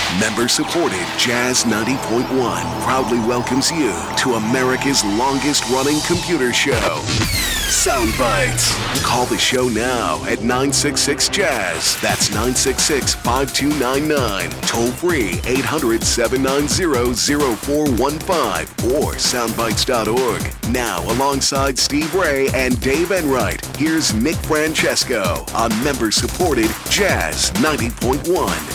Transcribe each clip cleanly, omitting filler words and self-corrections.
Member-supported Jazz 90.1 proudly welcomes you to America's longest-running computer show, Soundbites. Call the show now at 966-JAZZ. That's 966-5299. Toll-free 800-790-0415 or soundbites.org. Now, alongside Steve Ray and Dave Enright, here's Nick Francesco on member-supported Jazz 90.1.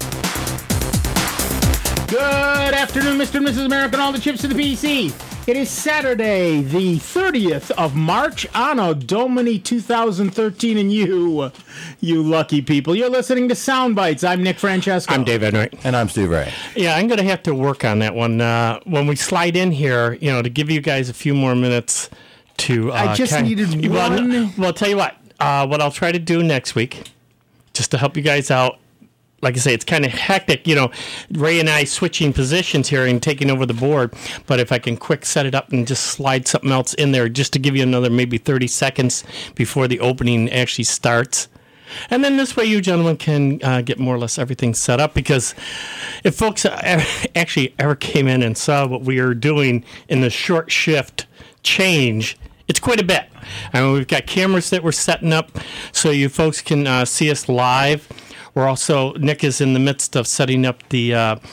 Good afternoon, Mr. and Mrs. America, and all the chips to the PC. It is Saturday, the 30th of March, Anno Domini 2013, and you lucky people, you're listening to Soundbites. I'm Nick Francesco. I'm Dave Enright. And I'm Steve Ray. Yeah, I'm going to have to work on that one. When we slide in here, to give you guys a few more minutes to... I just needed one... Well, I'll tell you what I'll try to do next week, just to help you guys out. Like I say, it's kind of hectic, Ray and I switching positions here and taking over the board. But if I can quick set it up and just slide something else in there just to give you another maybe 30 seconds before the opening actually starts. And then this way you gentlemen can get more or less everything set up. Because if folks actually ever came in and saw what we are doing in the short shift change, it's quite a bit. I mean, we've got cameras that we're setting up so you folks can see us live. We're also, Nick is in the midst of setting up the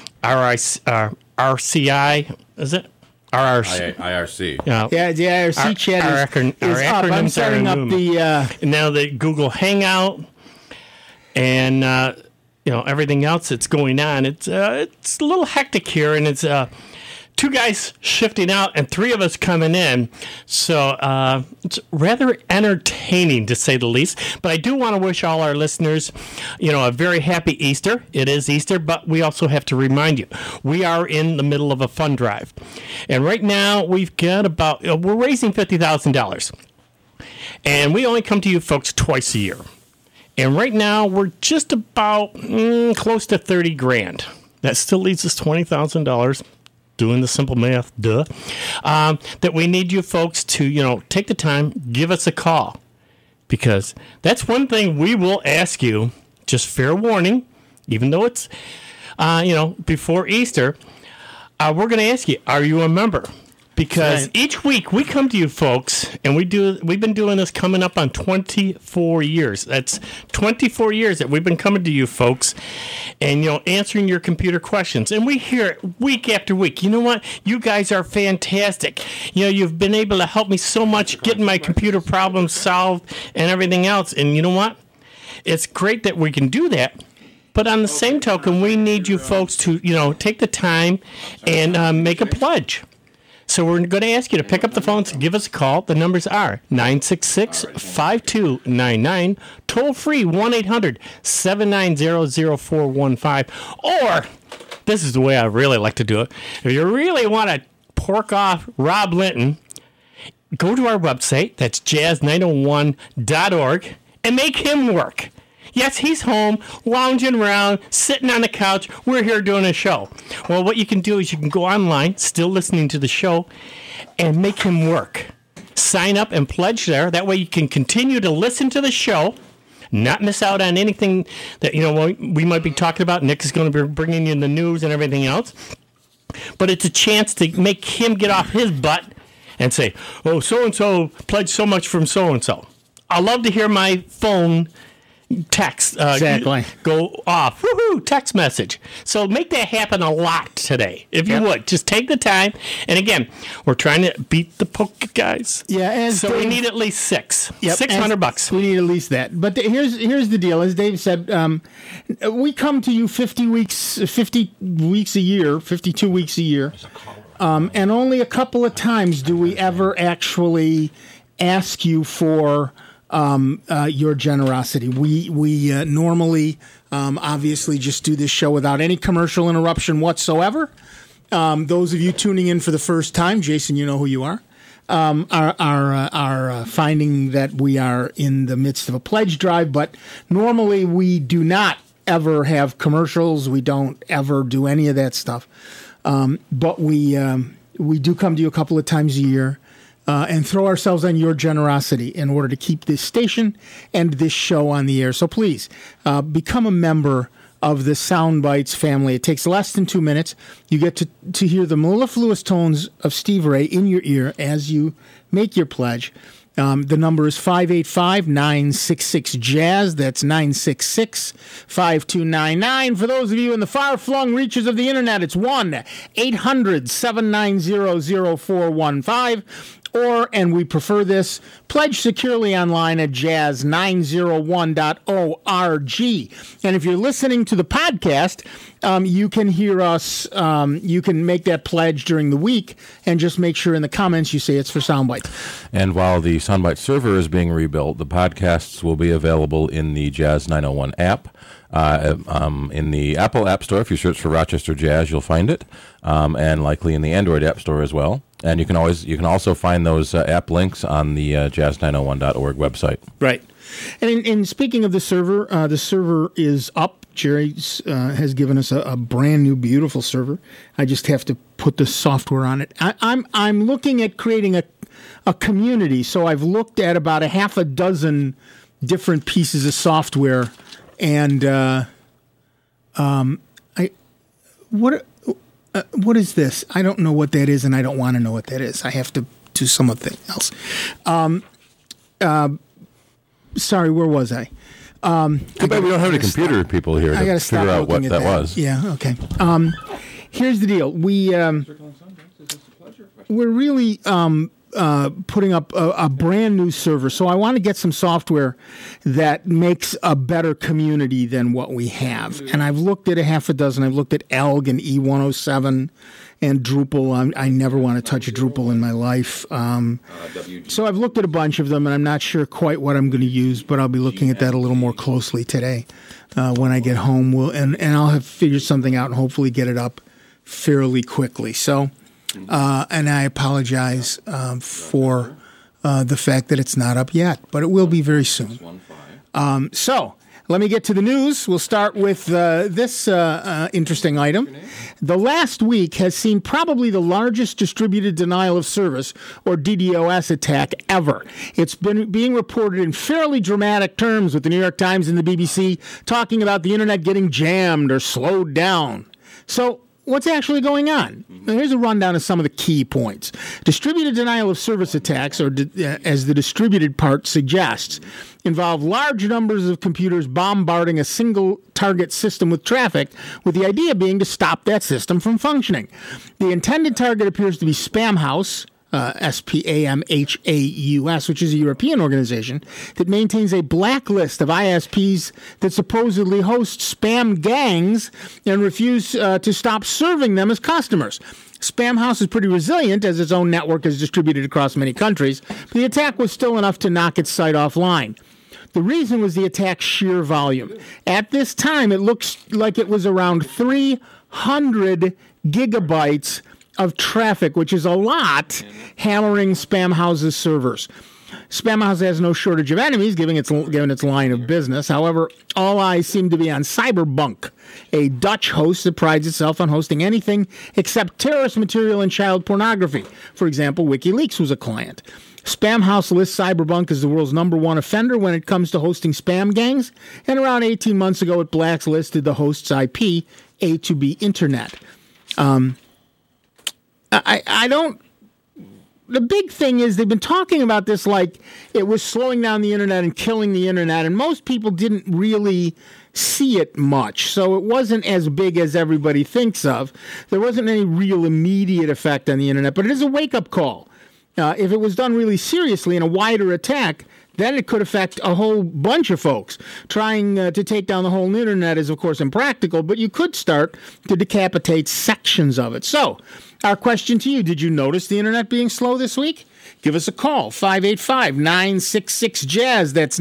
RCI, is it? IRC. Yeah, the IRC chat is up. I'm setting up now the Google Hangout and, everything else that's going on. It's a little hectic here, and it's... two guys shifting out and three of us coming in. So it's rather entertaining, to say the least. But I do want to wish all our listeners, a very happy Easter. It is Easter, but we also have to remind you, we are in the middle of a fund drive. And right now, we've got we're raising $50,000. And we only come to you folks twice a year. And right now, we're just about close to $30,000. That still leaves us $20,000. Doing the simple math, that we need you folks to, take the time, give us a call. Because that's one thing we will ask you, just fair warning, even though it's, before Easter, we're going to ask you, are you a member? Because each week we come to you folks, and we've been doing this coming up on 24 years. That's 24 years that we've been coming to you folks and, answering your computer questions. And we hear it week after week. You know what? You guys are fantastic. You've been able to help me so much getting my computer problems solved and everything else. And you know what? It's great that we can do that. But on the same token, we need you folks to, take the time and make a pledge. So we're going to ask you to pick up the phones and give us a call. The numbers are 966-5299, toll-free 1-800-790-0415. Or, this is the way I really like to do it, if you really want to pork off Rob Linton, go to our website, that's jazz901.org, and make him work. Yes, he's home, lounging around, sitting on the couch. We're here doing a show. Well, what you can do is you can go online, still listening to the show, and make him work. Sign up and pledge there. That way you can continue to listen to the show, not miss out on anything that, we might be talking about. Nick is going to be bringing you the news and everything else. But it's a chance to make him get off his butt and say, oh, so-and-so pledged so much from so-and-so. I love to hear my phone text exactly go off. Woohoo! Text message. So make that happen a lot today, if you would. Just take the time. And again, we're trying to beat the poker guys. Yeah, so we need at least $600. $600. We need at least that. But here's the deal. As Dave said, we come to you 50 weeks a year, 52 weeks a year, and only a couple of times do we ever actually ask you for your generosity. We normally obviously just do this show without any commercial interruption whatsoever. Those of you tuning in for the first time, Jason, you know who you are finding that we are in the midst of a pledge drive, but normally we do not ever have commercials. We don't ever do any of that stuff. But we do come to you a couple of times a year. And throw ourselves on your generosity in order to keep this station and this show on the air. So please become a member of the Sound Bites family. It takes less than 2 minutes. You get to hear the mellifluous tones of Steve Ray in your ear as you make your pledge. The number is 585-966-JAZZ. That's 966-5299. For those of you in the far-flung reaches of the Internet, it's 1-800-790-0415. And we prefer this, pledge securely online at jazz901.org. And if you're listening to the podcast, you can hear us. You can make that pledge during the week and just make sure in the comments you say it's for Soundbites. And while the Soundbite server is being rebuilt, the podcasts will be available in the Jazz 901 app. In the Apple App Store, if you search for Rochester Jazz, you'll find it, and likely in the Android App Store as well. And you can also find those app links on the jazz901.org website. Right. And in speaking of the server is up. Jerry has given us a brand new, beautiful server. I just have to put the software on it. I'm looking at creating a community. So I've looked at about a half a dozen different pieces of software. And what is this? I don't know what that is, and I don't want to know what that is. I have to do something else. Sorry, where was I? Too bad we don't have any computer people here to figure out what that was. Yeah, okay. Here's the deal. We're really putting up a brand new server. So I want to get some software that makes a better community than what we have. And I've looked at a half a dozen. I've looked at Elg and E107 and Drupal. I never want to touch a Drupal in my life. So I've looked at a bunch of them, and I'm not sure quite what I'm going to use, but I'll be looking at that a little more closely today when I get home. And I'll have figured something out and hopefully get it up fairly quickly. So... and I apologize for the fact that it's not up yet, but it will be very soon. So let me get to the news. We'll start with this interesting item. The last week has seen probably the largest distributed denial of service, or DDoS, attack ever. It's been being reported in fairly dramatic terms, with the New York Times and the BBC talking about the Internet getting jammed or slowed down. So what's actually going on? Here's a rundown of some of the key points. Distributed denial of service attacks, or as the distributed part suggests, involve large numbers of computers bombarding a single target system with traffic, with the idea being to stop that system from functioning. The intended target appears to be Spamhaus, Spamhaus, which is a European organization that maintains a blacklist of ISPs that supposedly host spam gangs and refuse to stop serving them as customers. Spamhaus is pretty resilient, as its own network is distributed across many countries, but the attack was still enough to knock its site offline. The reason was the attack's sheer volume. At this time, it looks like it was around 300 gigabytes of traffic, which is a lot, hammering Spamhaus's servers. Spamhaus has no shortage of enemies, given its line of business. However, all eyes seem to be on Cyberbunk, a Dutch host that prides itself on hosting anything except terrorist material and child pornography. For example, WikiLeaks was a client. Spamhaus lists Cyberbunk as the world's #1 offender when it comes to hosting spam gangs, and around 18 months ago it blacklisted the host's IP, A2B Internet. The big thing is they've been talking about this like it was slowing down the Internet and killing the Internet, and most people didn't really see it much, so it wasn't as big as everybody thinks of. There wasn't any real immediate effect on the Internet, but it is a wake-up call. If it was done really seriously in a wider attack, then it could affect a whole bunch of folks. Trying to take down the whole Internet is, of course, impractical, but you could start to decapitate sections of it. So, our question to you, did you notice the Internet being slow this week? Give us a call, 585-966-JAZZ. That's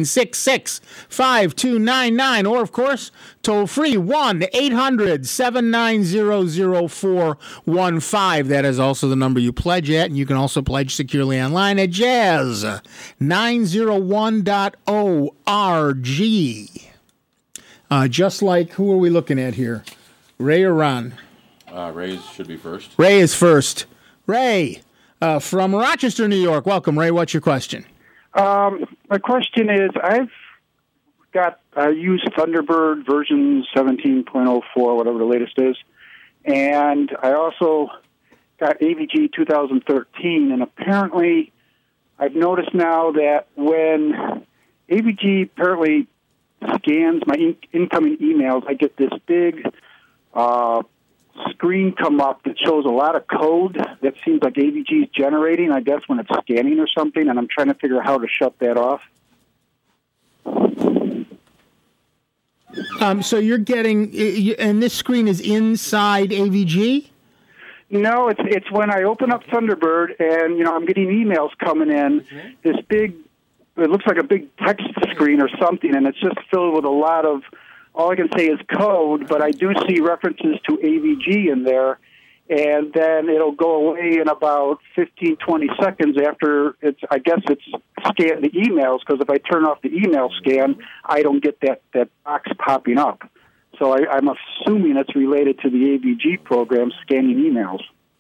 966-5299. Or, of course, toll free, 1-800-790-0415. That is also the number you pledge at, and you can also pledge securely online at jazz901.org. Just like, who are we looking at here? Ray or Ron? Ray should be first. Ray is first. Ray, from Rochester, New York. Welcome, Ray. What's your question? My question is, I've I use Thunderbird version 17.04, whatever the latest is, and I also got AVG 2013, and apparently I've noticed now that when AVG apparently scans my incoming emails, I get this big screen come up that shows a lot of code that seems like AVG is generating, I guess, when it's scanning or something, and I'm trying to figure out how to shut that off. So you're getting, and this screen is inside AVG? No, it's when I open up Thunderbird and, I'm getting emails coming in, this big, it looks like a big text screen or something, and it's just filled with a lot of, all I can say is code, but I do see references to AVG in there, and then it'll go away in about 15, 20 seconds after I guess it's scanned the emails, because if I turn off the email scan, I don't get that box popping up. So I'm assuming it's related to the AVG program scanning emails.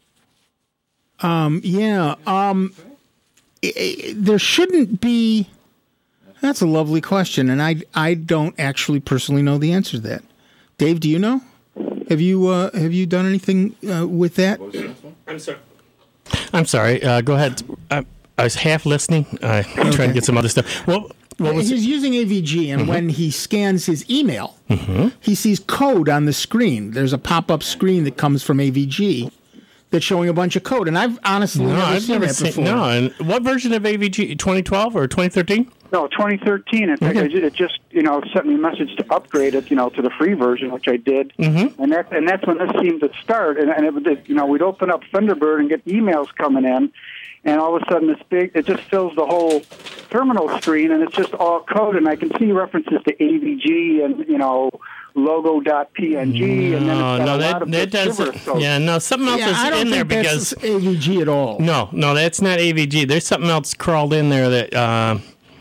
There shouldn't be. That's a lovely question, and I don't actually personally know the answer to that. Dave, do you know? Have you done anything with that? I'm sorry. Go ahead. I was half listening. I'm trying to get some other stuff. Well, he's using AVG, and when he scans his email, he sees code on the screen. There's a pop-up screen that comes from AVG that's showing a bunch of code, and I've honestly never seen that before. No, and what version of AVG? 2012 or 2013? No, 2013. In fact, it just sent me a message to upgrade it, to the free version, which I did, and that's when this seemed to start. And we'd open up Thunderbird and get emails coming in, and all of a sudden it just fills the whole terminal screen, and it's just all code, and I can see references to AVG and logo.png, and then it's got a lot of that doesn't. So. Yeah, no, something else is in there because that's AVG at all. No, that's not AVG. There's something else crawled in there that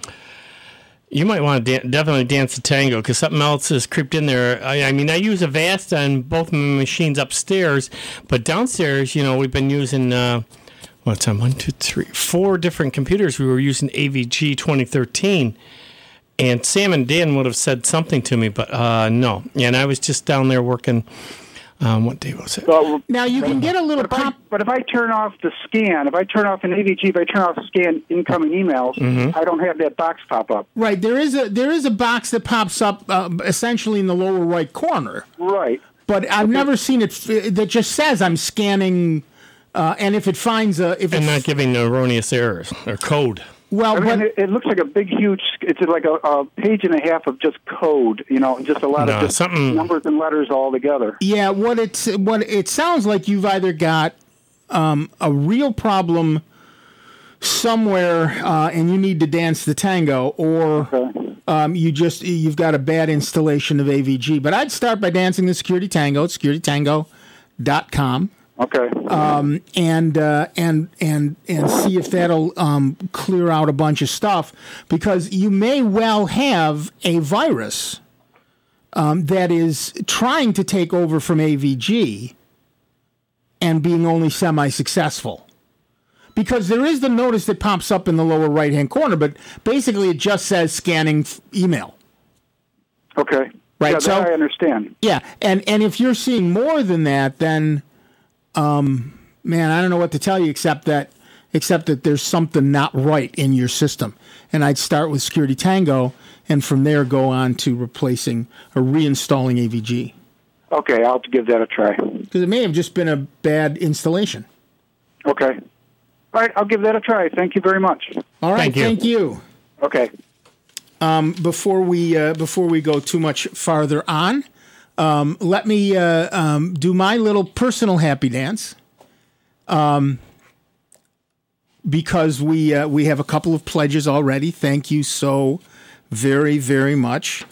you might want to definitely dance the tango, because something else has creeped in there. I mean, I use Avast on both my machines upstairs, but downstairs, we've been using. What's on 1, 2, 3, 4 different computers? We were using AVG 2013. And Sam and Dan would have said something to me, but no. And I was just down there working. What day was it? Now you can get a little pop. But if I turn off the scan, if I turn off an AVG, if I turn off scan incoming emails, I don't have that box pop up. Right. There is a box that pops up essentially in the lower right corner. Right. But I've never seen it that just says I'm scanning, and if it finds and not giving erroneous errors or code. Well, it looks like a big, huge. It's like a page and a half of just code, just a lot of just numbers and letters all together. Yeah, what it sounds like you've either got a real problem somewhere, and you need to dance the tango, or you've got a bad installation of AVG. But I'd start by dancing the Security Tango at securitytango.com. Okay. And see if that'll clear out a bunch of stuff, because you may well have a virus that is trying to take over from AVG and being only semi-successful. Because there is the notice that pops up in the lower right-hand corner, but basically it just says scanning email. Okay. Right. Yeah, so I understand. Yeah, and if you're seeing more than that, then. Man, I don't know what to tell you except that there's something not right in your system. And I'd start with Security Tango, and from there go on to replacing or reinstalling AVG. Okay, I'll have to give that a try. Because it may have just been a bad installation. Okay. All right, I'll give that a try. Thank you very much. All right, thank you. Okay. Before we go too much farther on, let me do my little personal happy dance, because we have a couple of pledges already. Thank you so very, very much.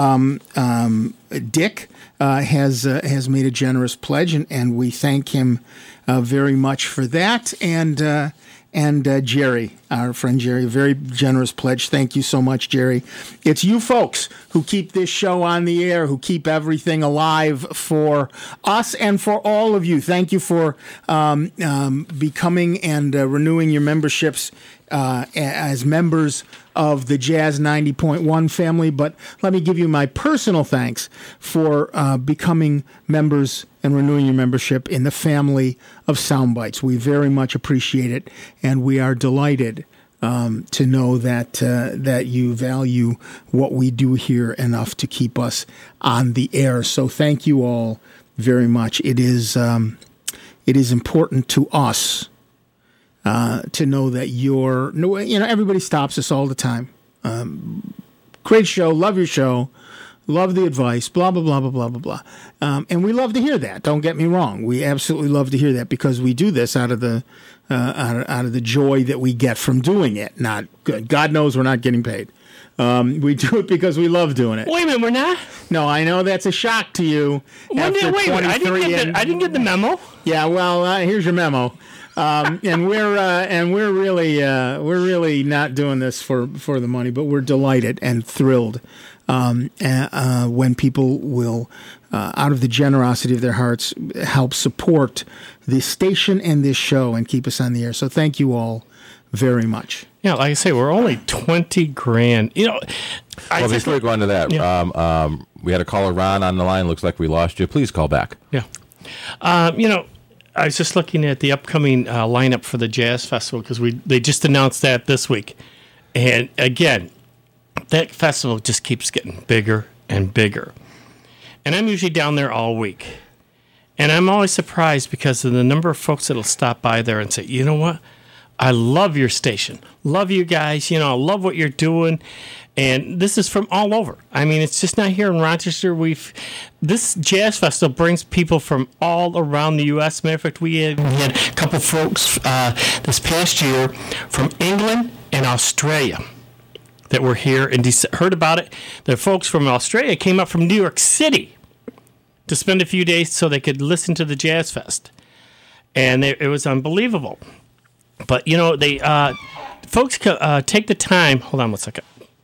Dick has made a generous pledge, and we thank him very much for that. And Jerry our friend Jerry, a very generous pledge. Thank you so much, Jerry. It's you folks who keep this show on the air, who keep everything alive for us and for all of you. Thank you for becoming and renewing your memberships as members of the Jazz 90.1 family. But let me give you my personal thanks for becoming members and renewing your membership in the family of Soundbites. We very much appreciate it, and we are delighted to know that you value what we do here enough to keep us on the air. So thank you all very much. It is important to us to know that everybody stops us all the time. Great show, love your show, love the advice, blah, blah, blah, blah, blah, blah, blah. And we love to hear that. Don't get me wrong. We absolutely love to hear that because we do this out of the joy that we get from doing it. Not good. God knows we're not getting paid. We do it because we love doing it. Wait a minute, we're not? No, I know that's a shock to you. Wait, I didn't get the memo. Yeah, well, here's your memo. And we're really not doing this for the money, but we're delighted and thrilled when people will, out of the generosity of their hearts, help support this station and this show and keep us on the air. So thank you all very much. Yeah, like I say, we're only $20,000. Well, before we go on to that, yeah. We had a caller, Ron, on the line. Looks like we lost you. Please call back. Yeah. I was just looking at the upcoming lineup for the Jazz Festival because they just announced that this week. And again, that festival just keeps getting bigger and bigger. And I'm usually down there all week. And I'm always surprised because of the number of folks that'll stop by there and say, you know what? I love your station. Love you guys. I love what you're doing. And this is from all over. I mean, it's just not here in Rochester. This Jazz Festival brings people from all around the U.S. Matter of fact, we had a couple folks this past year from England and Australia that were here and heard about it. The folks from Australia came up from New York City to spend a few days so they could listen to the Jazz Fest. And it was unbelievable. But, they folks take the time. Hold on one second.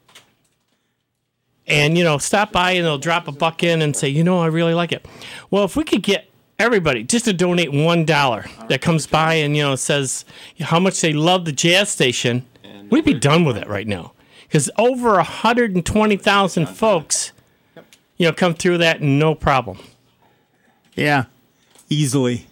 And, stop by and they'll drop $1 in and say, I really like it. Well, if we could get everybody just to donate $1 that comes by and, says how much they love the jazz station, we'd be done with it right now. Because over 120,000 folks, come through that no problem. Yeah, easily.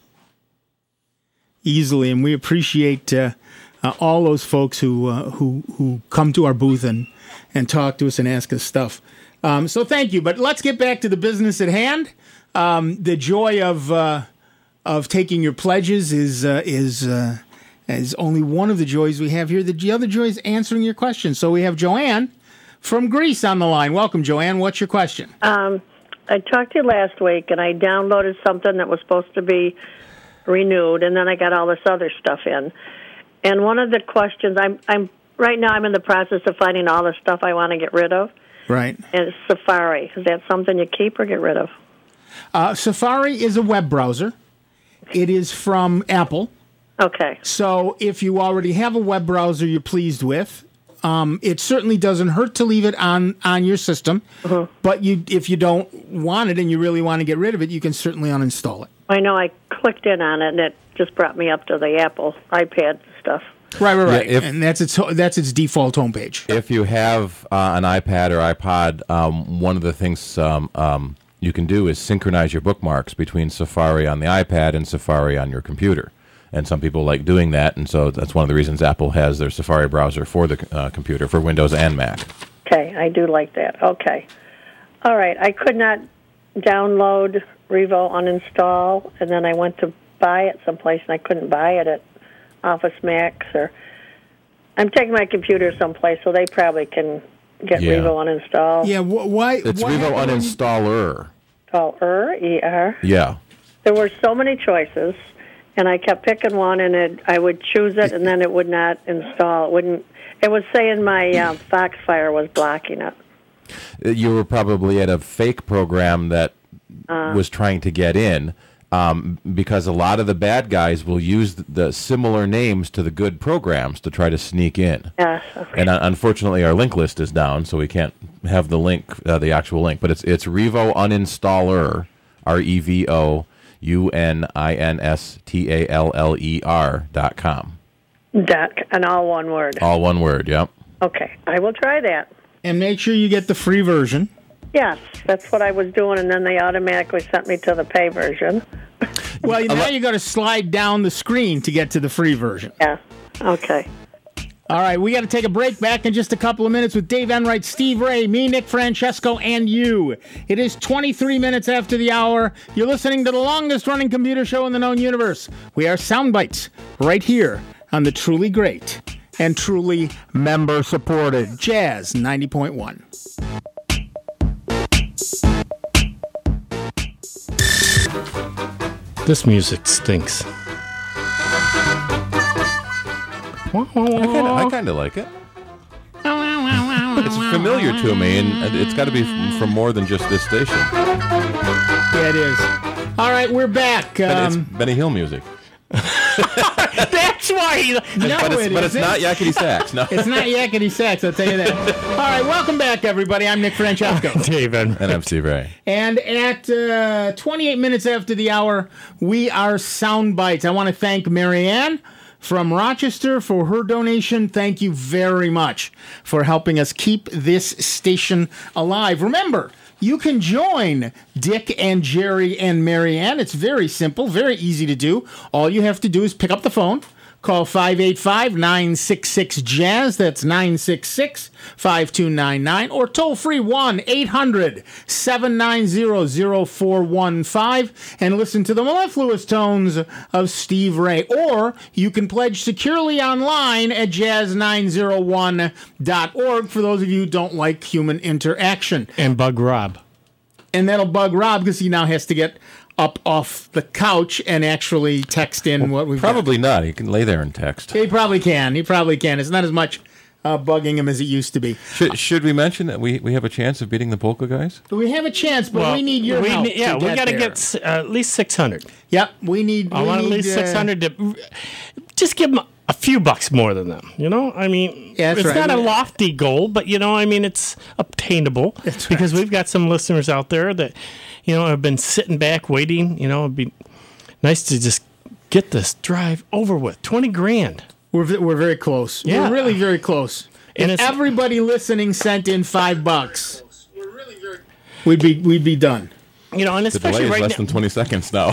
And we appreciate all those folks who come to our booth and talk to us and ask us stuff. So thank you. But let's get back to the business at hand. The joy of taking your pledges is only one of the joys we have here. The other joy is answering your questions. So we have Joanne from Greece on the line. Welcome, Joanne. What's your question? I talked to you last week, and I downloaded something that was supposed to be renewed, and then I got all this other stuff in. And one of the questions, I'm right now I'm in the process of finding all the stuff I want to get rid of. Right. And it's Safari. Is that something you keep or get rid of? Safari is a web browser. It is from Apple. Okay. So if you already have a web browser you're pleased with, it certainly doesn't hurt to leave it on your system. Mm-hmm. But if you don't want it and you really want to get rid of it, you can certainly uninstall it. I know I clicked in on it, and it just brought me up to the Apple iPad stuff. Right. Yeah, and that's its default homepage. If you have an iPad or iPod, one of the things you can do is synchronize your bookmarks between Safari on the iPad and Safari on your computer. And some people like doing that, and so that's one of the reasons Apple has their Safari browser for the computer, for Windows and Mac. Okay, I do like that. Okay. All right, I could not download Revo uninstall, and then I went to buy it someplace, and I couldn't buy it at Office Max, or I'm taking my computer someplace, so they probably can get Revo uninstall. Yeah, why? It's Revo uninstaller. Oh, E-R? Yeah. There were so many choices, and I kept picking one, and I would choose it, and then it would not install. It was saying my Foxfire was blocking it. You were probably at a fake program that was trying to get in. because a lot of the bad guys will use the similar names to the good programs to try to sneak in. Yes. Okay. And unfortunately, our link list is down, so we can't have the link, the actual link. But it's Revo Uninstaller, RevoUninstaller.com. And all one word. All one word. Yep. Okay, I will try that. And make sure you get the free version. Yes, that's what I was doing, and then they automatically sent me to the pay version. Well, now you got to slide down the screen to get to the free version. Yeah. Okay. All right, we got to take a break. Back in just a couple of minutes with Dave Enright, Steve Ray, me, Nick Francesco, and you. It is 23 minutes after the hour. You're listening to the longest-running computer show in the known universe. We are Soundbites, right here on the truly great and truly member-supported Jazz 90.1. This music stinks. I kind of like it. It's familiar to me, and it's got to be from more than just this station. Yeah, it is. All right, we're back. It's Benny Hill music. That's why. But it's not yakety sax. No, It's not yakety sax, I'll tell you that. All right, welcome back, everybody. I'm Nick Francesco. David. and I'm Steve Ray. And at 28 minutes after the hour, we are Soundbites. I want to thank Marianne from Rochester for her donation. Thank you very much for helping us keep this station alive. Remember, you can join Dick and Jerry and Marianne. It's very simple, very easy to do. All you have to do is pick up the phone, call 585-966-JAZZ. That's 966-5299. Or toll free 1-800-790-0415 and listen to the mellifluous tones of Steve Ray. Or you can pledge securely online at jazz901.org for those of you who don't like human interaction. And Bug Rob. And that'll bug Rob because he now has to get up off the couch and actually text in what we've Probably not. He can lay there and text. He probably can. It's not as much bugging him as it used to be. Should we mention that we have a chance of beating the Polka guys? We have a chance, but we need your help. We got to get at least 600. Yep, we need. I want at least 600 to just give them a few bucks more than them. I mean, yeah, it's not a lofty goal, but it's obtainable. That's right. Because we've got some listeners out there that have been sitting back waiting. It'd be nice to just get this drive over with. 20 grand. We're very close. Yeah. We're really very close. And if everybody listening sent in $5, we'd be done. And The especially delay is right less now, than 20 seconds now.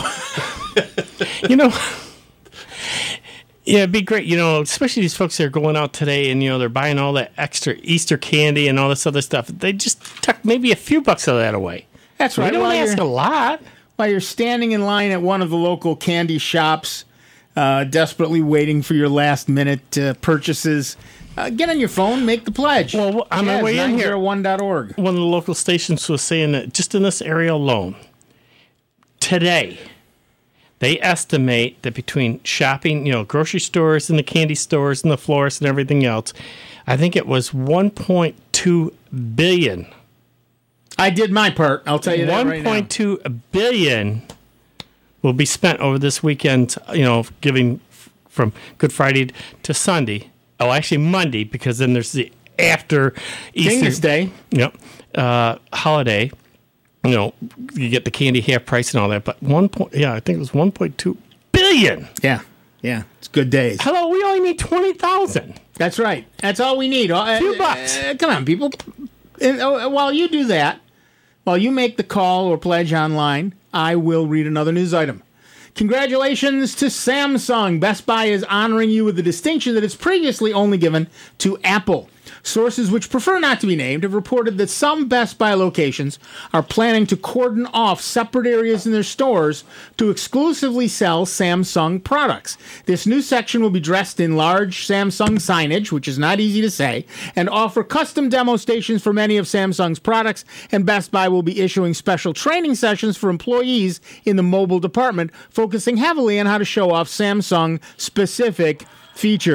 Yeah, it'd be great, especially these folks that are going out today and, they're buying all that extra Easter candy and all this other stuff. They just tuck maybe a few bucks of that away. That's right. We don't ask a lot. While you're standing in line at one of the local candy shops, desperately waiting for your last-minute purchases, get on your phone, make the pledge. Well, on my way in here, 901.org. one of the local stations was saying that just in this area alone, today, they estimate that between shopping, grocery stores and the candy stores and the florists and everything else, I think it was $1.2 billion. I did my part. I'll tell you that right now. $1.2 billion will be spent over this weekend, giving from Good Friday to Sunday. Oh, actually Monday, because then there's the after Easter Day. Yep. Holiday. You get the candy half price and all that, but I think it was $1.2 billion. Yeah. It's good days. Hello, we only need 20,000. That's right. That's all we need. A few bucks. Come on, people. While you do that, while you make the call or pledge online, I will read another news item. Congratulations to Samsung. Best Buy is honoring you with a distinction that it's previously only given to Apple. Sources which prefer not to be named have reported that some Best Buy locations are planning to cordon off separate areas in their stores to exclusively sell Samsung products. This new section will be dressed in large Samsung signage, which is not easy to say, and offer custom demo stations for many of Samsung's products, and Best Buy will be issuing special training sessions for employees in the mobile department, focusing heavily on how to show off Samsung-specific features.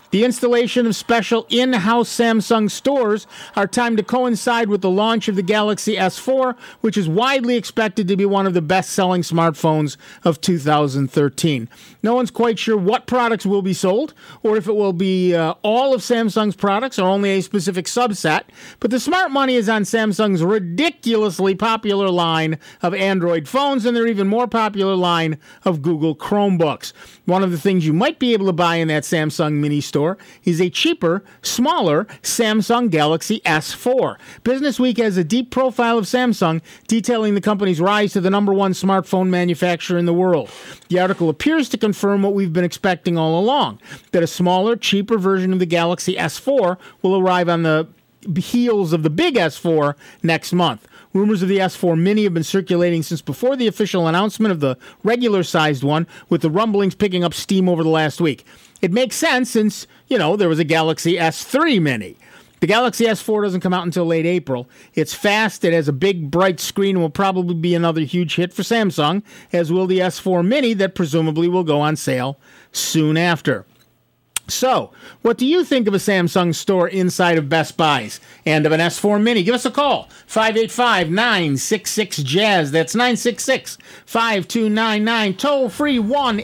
The installation of special in-house Samsung stores are timed to coincide with the launch of the Galaxy S4, which is widely expected to be one of the best-selling smartphones of 2013. No one's quite sure what products will be sold, or if it will be all of Samsung's products or only a specific subset, but the smart money is on Samsung's ridiculously popular line of Android phones and their even more popular line of Google Chromebooks. One of the things you might be able to buy in that Samsung mini store is a cheaper, smaller Samsung Galaxy S4. Business Week has a deep profile of Samsung detailing the company's rise to the number one smartphone manufacturer in the world. The article appears to confirm what we've been expecting all along, that a smaller, cheaper version of the Galaxy S4 will arrive on the heels of the big S4 next month. Rumors of the S4 Mini have been circulating since before the official announcement of the regular-sized one, with the rumblings picking up steam over the last week. It makes sense since, there was a Galaxy S3 Mini. The Galaxy S4 doesn't come out until late April. It's fast, it has a big, bright screen, and will probably be another huge hit for Samsung, as will the S4 Mini that presumably will go on sale soon after. So, what do you think of a Samsung store inside of Best Buy's and of an S4 Mini? Give us a call, 585-966-JAZZ. That's 966-5299. Toll free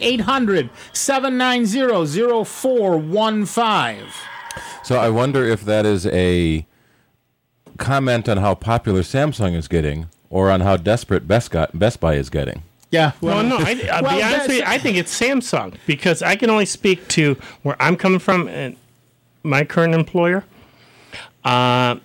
1-800-790-0415. So I wonder if that is a comment on how popular Samsung is getting or on how desperate Best Buy is getting. Yeah. Well, no, I'll be honest with you, I think it's Samsung, because I can only speak to where I'm coming from and my current employer. They're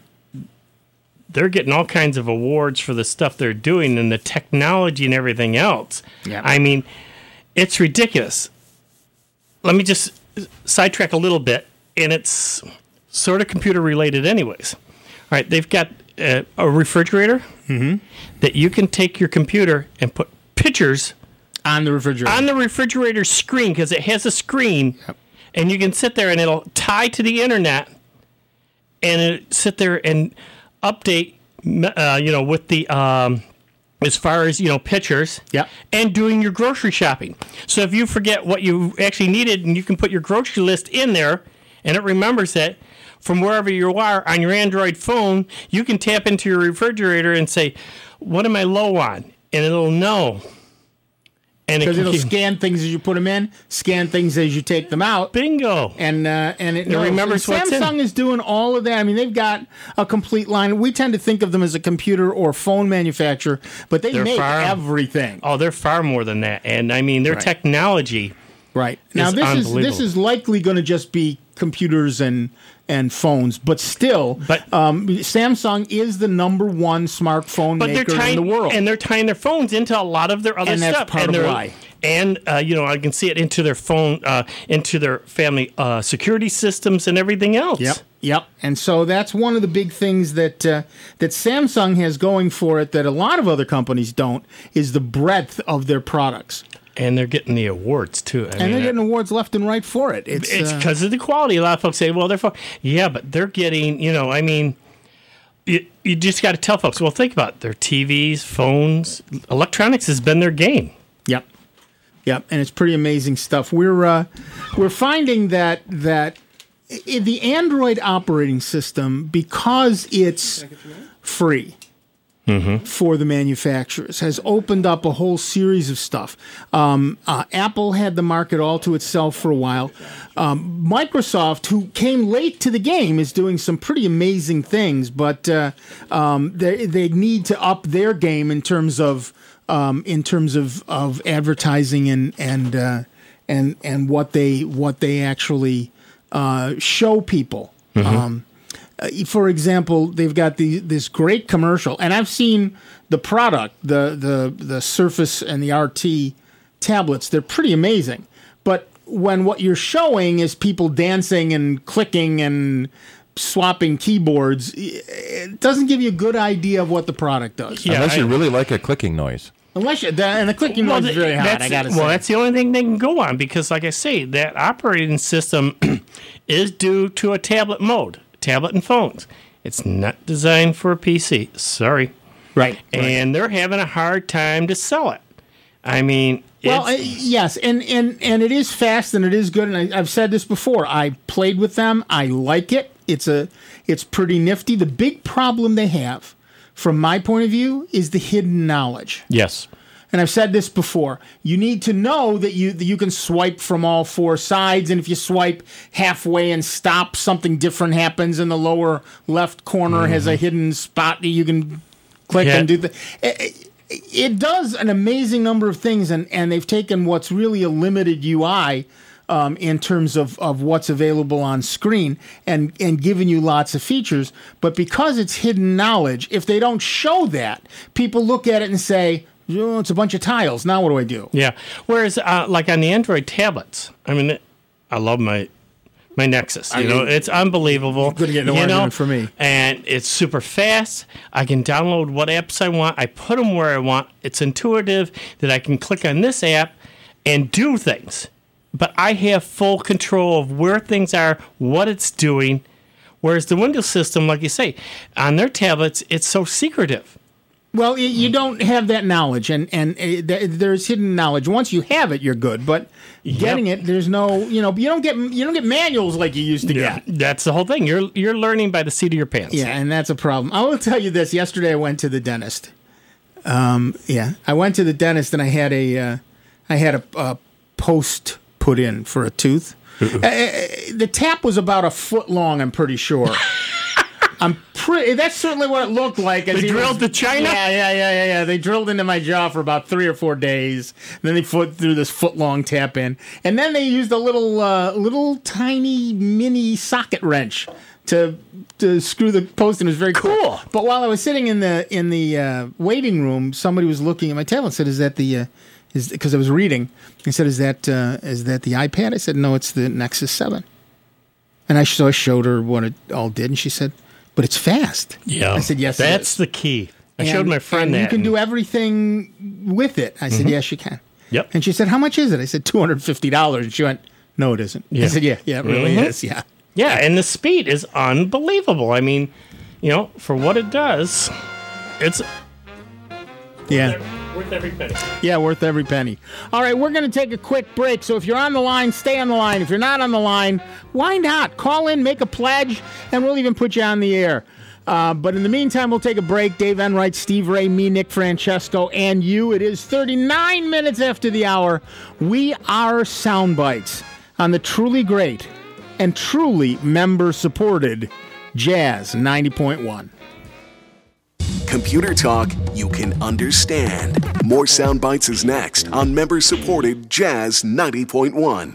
getting all kinds of awards for the stuff they're doing and the technology and everything else. Yeah. I mean, it's ridiculous. Let me just sidetrack a little bit, and it's sort of computer related anyways. All right, they've got a refrigerator that you can take your computer and put pictures on the refrigerator screen, because it has a screen, and you can sit there and it'll tie to the internet, and it sit there and update, with the as far as pictures, and doing your grocery shopping. So if you forget what you actually needed, and you can put your grocery list in there, and it remembers it from wherever you are on your Android phone. You can tap into your refrigerator and say, "What am I low on?" And it'll know. Because it'll scan things as you put them in, scan things as you take them out. Bingo. And it remembers what's in. Samsung is doing all of that. I mean, they've got a complete line. We tend to think of them as a computer or phone manufacturer, but they're make everything. Oh, they're far more than that. And I mean, their technology. Right. Now, this is likely going to just be computers and phones, but still, Samsung is the number one smartphone maker in the world. And they're tying their phones into a lot of their other stuff. That's part of why. And, I can see it into their phone, into their family security systems and everything else. Yep. And so that's one of the big things that Samsung has going for it that a lot of other companies don't, is the breadth of their products. And they're getting the awards, too. They're getting awards left and right for it. It's because of the quality. A lot of folks say, well, yeah, but they're getting, you just got to tell folks, well, think about it. Their TVs, phones, electronics has been their game. Yep, and it's pretty amazing stuff. We're finding that the Android operating system, because it's free, for the manufacturers, has opened up a whole series of stuff. Apple had the market all to itself for a while. Microsoft, who came late to the game, is doing some pretty amazing things, but they need to up their game in terms of advertising and what they actually show people. For example, they've got this great commercial, and I've seen the product, the Surface and the RT tablets. They're pretty amazing. But when what you're showing is people dancing and clicking and swapping keyboards, it doesn't give you a good idea of what the product does. Yeah, unless you really like a clicking noise. And the clicking noise is very hot, I got to say. Well, that's the only thing they can go on, because, like I say, that operating system is due to a tablet mode. Tablet and phones. It's not designed for a PC. Sorry. Right. And they're having a hard time to sell it. I mean, yes, and it is fast and it is good. And I've said this before. I played with them. I like it. It's pretty nifty. The big problem they have, from my point of view, is the hidden knowledge. Yes. And I've said this before. You need to know that you can swipe from all four sides, and if you swipe halfway and stop, something different happens in the lower left corner. Has a hidden spot that you can click and do it does an amazing number of things, and they've taken what's really a limited UI in terms of what's available on screen and giving you lots of features. But because it's hidden knowledge, if they don't show that, people look at it and say, oh, it's a bunch of tiles. Now what do I do? Yeah. Whereas, like on the Android tablets, I mean, I love my Nexus. It's unbelievable. Couldn't get no argument for me. And it's super fast. I can download what apps I want. I put them where I want. It's intuitive that I can click on this app and do things. But I have full control of where things are, what it's doing. Whereas the Windows system, like you say, on their tablets, it's so secretive. Well, you don't have that knowledge, and there's hidden knowledge. Once you have it, you're good. But getting it, there's no, you don't get manuals like you used to get. That's the whole thing. You're learning by the seat of your pants. Yeah, and that's a problem. I will tell you this. Yesterday, I went to the dentist. I went to the dentist, and I had a post put in for a tooth. The tap was about a foot long. I'm pretty sure. That's certainly what it looked like. They drilled the china? Yeah. They drilled into my jaw for about 3 or 4 days. Then they threw this foot-long tap in. And then they used a little tiny mini socket wrench to screw the post in. It was very cool. But while I was sitting in the waiting room, somebody was looking at my tablet and said, "Is that the because I was reading." He said, "Is that the iPad?" I said, "No, it's the Nexus 7." And I showed her what it all did, and she said, "But it's fast." Yeah. I said, "Yes, that's the key." I showed my friend that. You can do everything with it. I said, "Yes, you can." Yep. And she said, "How much is it?" I said, $250. And she went, "No, it isn't." Yeah. I said, "Yeah, it really is, yeah." Yeah, and the speed is unbelievable. I mean, for what it does, it's worth every penny. Yeah, worth every penny. All right, we're going to take a quick break. So if you're on the line, stay on the line. If you're not on the line, why not? Call in, make a pledge, and we'll even put you on the air. But in the meantime, we'll take a break. Dave Enright, Steve Ray, me, Nick Francesco, and you. It is 39 minutes after the hour. We are Soundbites on the truly great and truly member-supported Jazz 90.1. Computer talk you can understand. More Sound Bites is next on member-supported Jazz 90.1.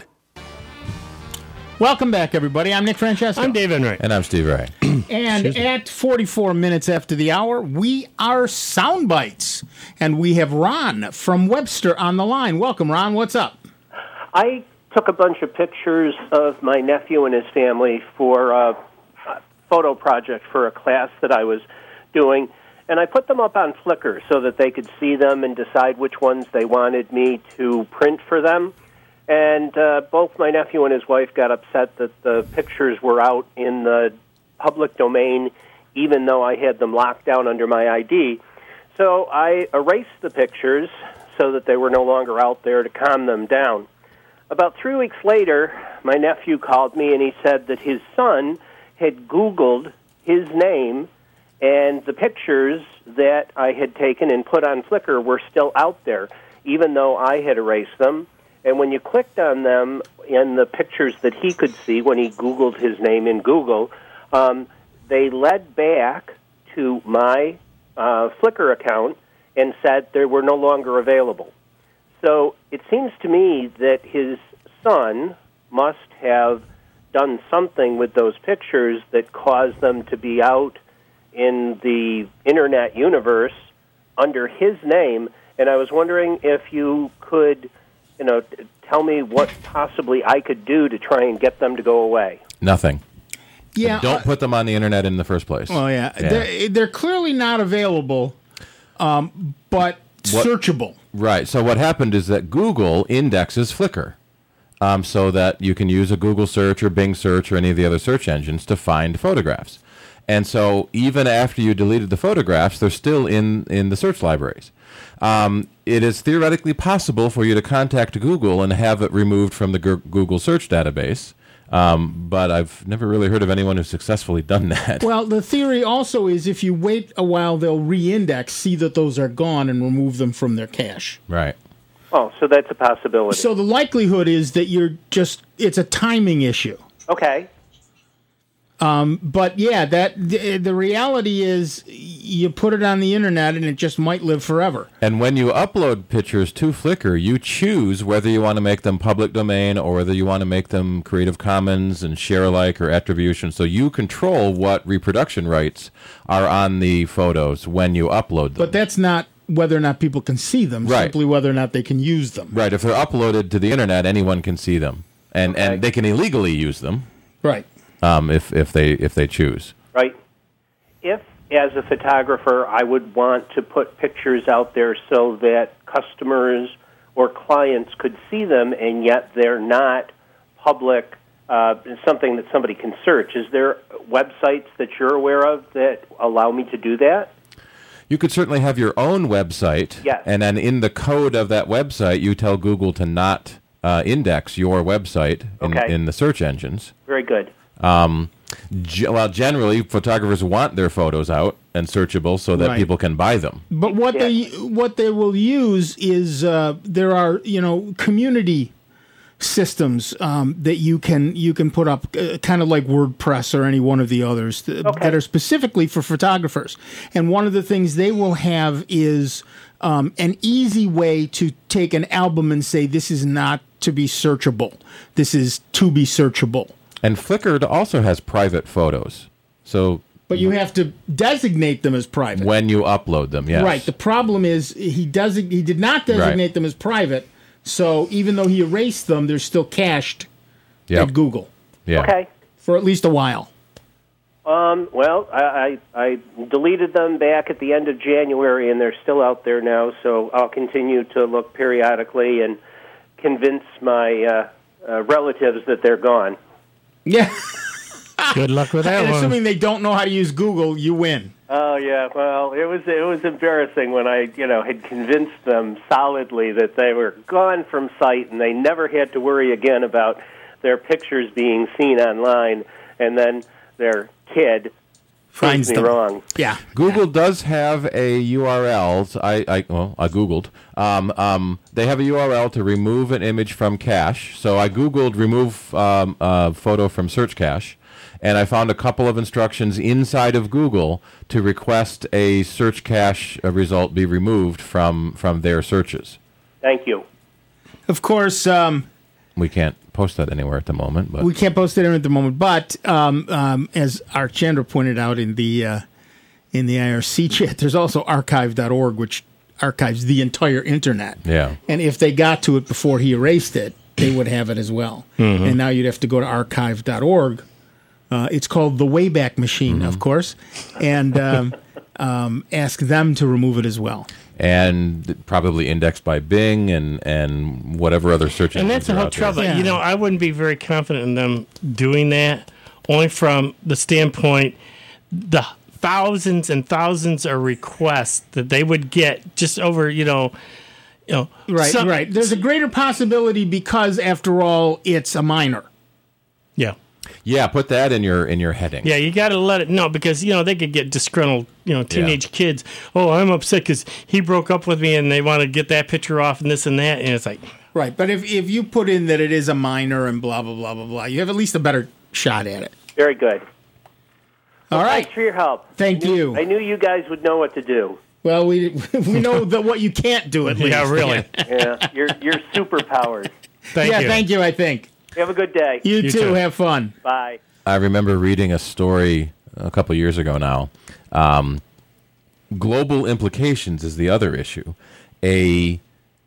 Welcome back, everybody. I'm Nick Francesco. I'm Dave Enright. And I'm Steve Ray. And at 44 minutes after the hour, we are Sound Bites. And we have Ron from Webster on the line. Welcome, Ron. What's up? I took a bunch of pictures of my nephew and his family for a photo project for a class that I was doing, and I put them up on Flickr so that they could see them and decide which ones they wanted me to print for them. And both my nephew and his wife got upset that the pictures were out in the public domain, even though I had them locked down under my ID. So I erased the pictures so that they were no longer out there to calm them down. About 3 weeks later, my nephew called me and he said that his son had Googled his name and the pictures that I had taken and put on Flickr were still out there, even though I had erased them. And when you clicked on them in the pictures that he could see when he Googled his name in Google, they led back to my Flickr account and said they were no longer available. So it seems to me that his son must have done something with those pictures that caused them to be out in the Internet universe under his name. And I was wondering if you could, tell me what possibly I could do to try and get them to go away. Nothing. Yeah. Don't put them on the Internet in the first place. Well, yeah. They're clearly not available, but searchable. Right. So what happened is that Google indexes Flickr so that you can use a Google search or Bing search or any of the other search engines to find photographs. And so even after you deleted the photographs, they're still in the search libraries. it is theoretically possible for you to contact Google and have it removed from the Google search database. But I've never really heard of anyone who's successfully done that. Well, the theory also is if you wait a while, they'll re-index, see that those are gone, and remove them from their cache. Right. Oh, so that's a possibility. So the likelihood is that it's a timing issue. Okay. But yeah, the reality is you put it on the internet and it just might live forever. And when you upload pictures to Flickr, you choose whether you want to make them public domain or whether you want to make them Creative Commons and share alike or attribution. So you control what reproduction rights are on the photos when you upload them. But that's not whether or not people can see them, Right. simply whether or not they can use them. Right. If they're uploaded to the internet, anyone can see them, and they can illegally use them. Right. If they choose. Right. If, as a photographer, I would want to put pictures out there so that customers or clients could see them, and yet they're not public, something that somebody can search, is there websites that you're aware of that allow me to do that? You could certainly have your own website, Yes. And then in the code of that website, you tell Google to not index your website in the search engines. Very good. Well, generally, photographers want their photos out and searchable so that Right. people can buy them. But what they will use is there are community systems that you can put up, kind of like WordPress or any one of the others that are specifically for photographers. And one of the things they will have is an easy way to take an album and say this is not to be searchable. This is to be searchable. And Flickr also has private photos. So, But you have to designate them as private. when you upload them, yes. Right. The problem is he did not designate them as private. So even though he erased them, they're still cached Yep. at Google Yeah. Okay. for at least a while. Well, I deleted them back at the end of January, and they're still out there now, so I'll continue to look periodically and convince my relatives that they're gone. Yeah. Good luck with that And one. assuming they don't know how to use Google, you win. Oh yeah, well, it was embarrassing when I had convinced them solidly that they were gone from sight and they never had to worry again about their pictures being seen online, and then their kid Finds proves me them. wrong. Yeah. Google does have a URL. I Googled. They have a URL to remove an image from cache. So I Googled remove photo from search cache, and I found a couple of instructions inside of Google to request a search cache result be removed from their searches. Thank you. Of course, We can't post that anywhere at the moment, but we can't post it at the moment. But as Art Chandra pointed out in the IRC chat, there's also archive.org, which archives the entire internet. yeah. And if they got to it before he erased it, they would have it as well. And now you'd have to go to archive.org. It's called the Wayback Machine, of course, and ask them to remove it as well. And probably indexed by Bing and whatever other search engines And that's the are whole out there. trouble. Yeah. I wouldn't be very confident in them doing that, only from the standpoint the thousands and thousands of requests that they would get just over, Right, some- right. There's a greater possibility because, after all, it's a minor. Yeah. Yeah, put that in your heading. Yeah, you got to let it know because, they could get disgruntled, teenage kids. Oh, I'm upset because he broke up with me and they want to get that picture off and this and that. And it's like, Right, but if you put in that it is a minor and blah, blah, blah, blah, blah, you have at least a better shot at it. Very good. All right. Thanks for your help. Thank you. I knew you guys would know what to do. Well, we know what you can't do at least. yeah, really. Yeah, you're superpowers. Thank you. Thank you, I think. Have a good day. You You too. too. Have fun. Bye. I remember reading a story a couple years ago now. Global implications is the other issue. A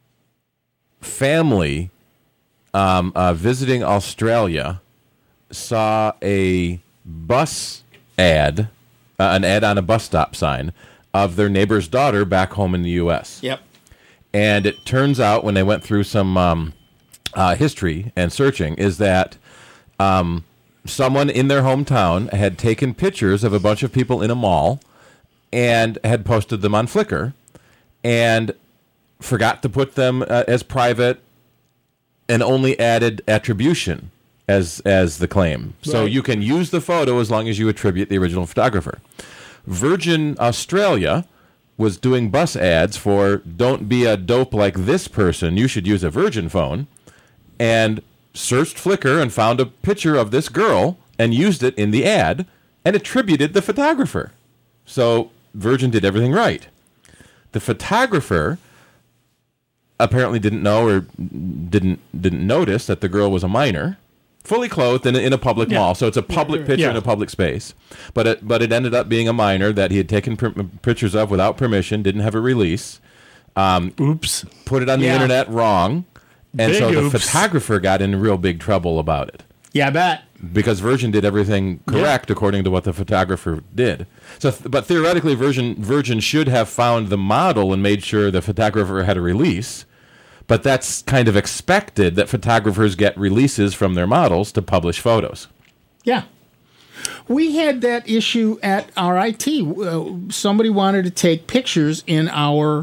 family visiting Australia saw a bus ad, an ad on a bus stop sign of their neighbor's daughter back home in the U.S. Yep. And it turns out when they went through some history and searching is that someone in their hometown had taken pictures of a bunch of people in a mall and had posted them on Flickr. and forgot to put them as private and only added attribution as the claim. So you can use the photo as long as you attribute the original photographer. Virgin Australia was doing bus ads for "Don't be a dope like this person, you should use a Virgin phone," and searched Flickr and found a picture of this girl and used it in the ad and attributed the photographer. So Virgin did everything right. The photographer apparently didn't know or didn't notice that the girl was a minor, fully clothed in a public mall. So it's a public picture in a public space. But it ended up being a minor that he had taken pictures of without permission, didn't have a release. Oops. Put it on the internet wrong. And Big so the oops. photographer got in real big trouble about it. Yeah, I bet. Because Virgin did everything correct according to what the photographer did. So, but theoretically, Virgin should have found the model and made sure the photographer had a release. But that's kind of expected that photographers get releases from their models to publish photos. Yeah. We had that issue at RIT. Somebody wanted to take pictures in our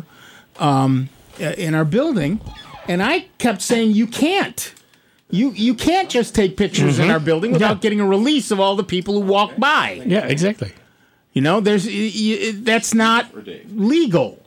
building, and I kept saying, you can't. You can't just take pictures in our building without getting a release of all the people who walk by. Yeah, exactly. You know, that's not legal.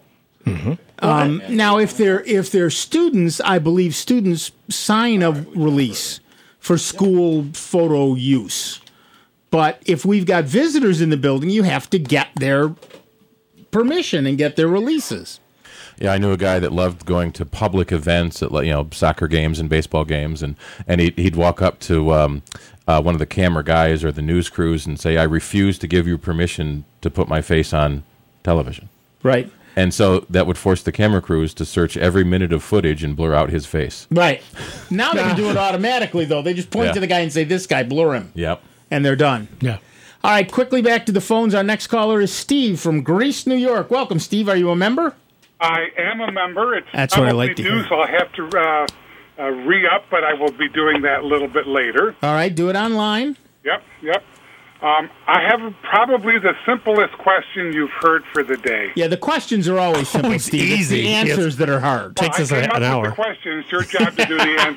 Now, if they're students, I believe students sign a release for school photo use. But if we've got visitors in the building, you have to get their permission and get their releases. Yeah, I knew a guy that loved going to public events at soccer games and baseball games, and he'd walk up to one of the camera guys or the news crews and say, "I refuse to give you permission to put my face on television." Right. And so that would force the camera crews to search every minute of footage and blur out his face. Right. Now they can do it automatically, though. They just point to the guy and say, "This guy, blur him." Yep. And they're done. Yeah. All right, quickly back to the phones. Our next caller is Steve from Greece, New York. Welcome, Steve. Are you a member? I am a member. It's That's what I like to new, hear. so I'll have to re-up, but I will be doing that a little bit later. All right, do it online. Yep. I have probably the simplest question you've heard for the day. Yeah, the questions are always simple, it's Steve. It's easy. the answers that are hard. Takes us I came an up hour. with the question. It's your job to do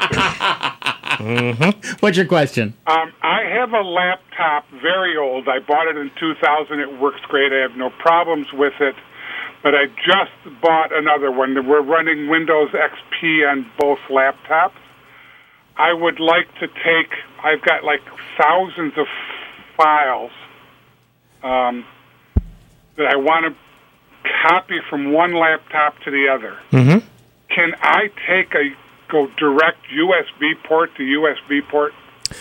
the answer. What's your question? I have a laptop, very old. I bought it in 2000. It works great. I have no problems with it. But I just bought another one. We're running Windows XP on both laptops. I would like to take, I've got like thousands of files that I want to copy from one laptop to the other. Mm-hmm. Can I go direct USB port to USB port?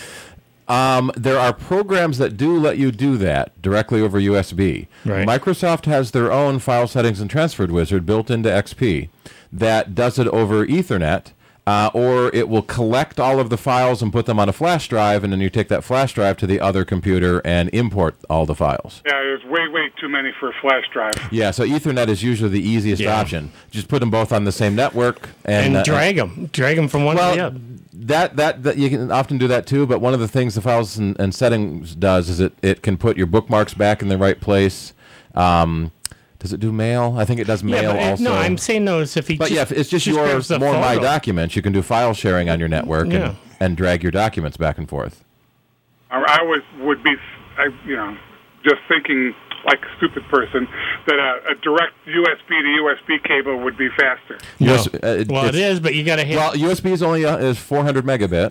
There are programs that do let you do that directly over USB. Right. Microsoft has their own file settings and transfer wizard built into XP that does it over Ethernet, or it will collect all of the files and put them on a flash drive, and then you take that flash drive to the other computer and import all the files. Yeah, there's way too many for a flash drive. Yeah, so Ethernet is usually the easiest option. Just put them both on the same network and drag them from one to the other. That you can often do that too, but one of the things the files and settings does is it can put your bookmarks back in the right place. Does it do mail? I think it does mail also. No, I'm saying those if he. But if it's just your grabs the more My photo. Documents, you can do file sharing on your network and drag your documents back and forth. I would be, just thinking like a stupid person that a direct USB to USB cable would be faster. No. It is, but you got to hit. Well, USB is only is 400 megabit,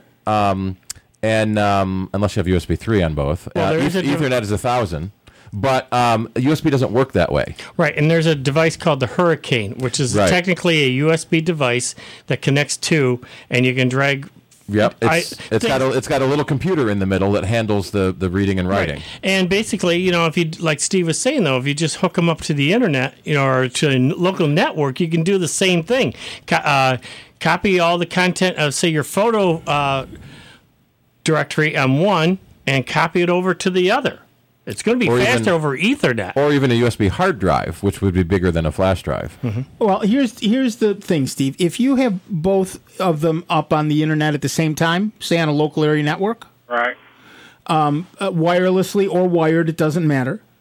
and unless you have USB 3 on both. Well, there is a Ethernet is 1,000. But USB doesn't work that way. Right, and there's a device called the Hurricane, which is technically a USB device that connects to, and you can drag. Yep, it's got a little computer in the middle that handles the reading and writing. Right. And basically, if you, like Steve was saying, though, if you just hook them up to the internet, or to a local network, you can do the same thing. Copy all the content of, say, your photo directory on one, and copy it over to the other. It's going to be faster over Ethernet. Or even a USB hard drive, which would be bigger than a flash drive. Mm-hmm. Well, here's the thing, Steve. If you have both of them up on the internet at the same time, say on a local area network, right, wirelessly or wired, it doesn't matter,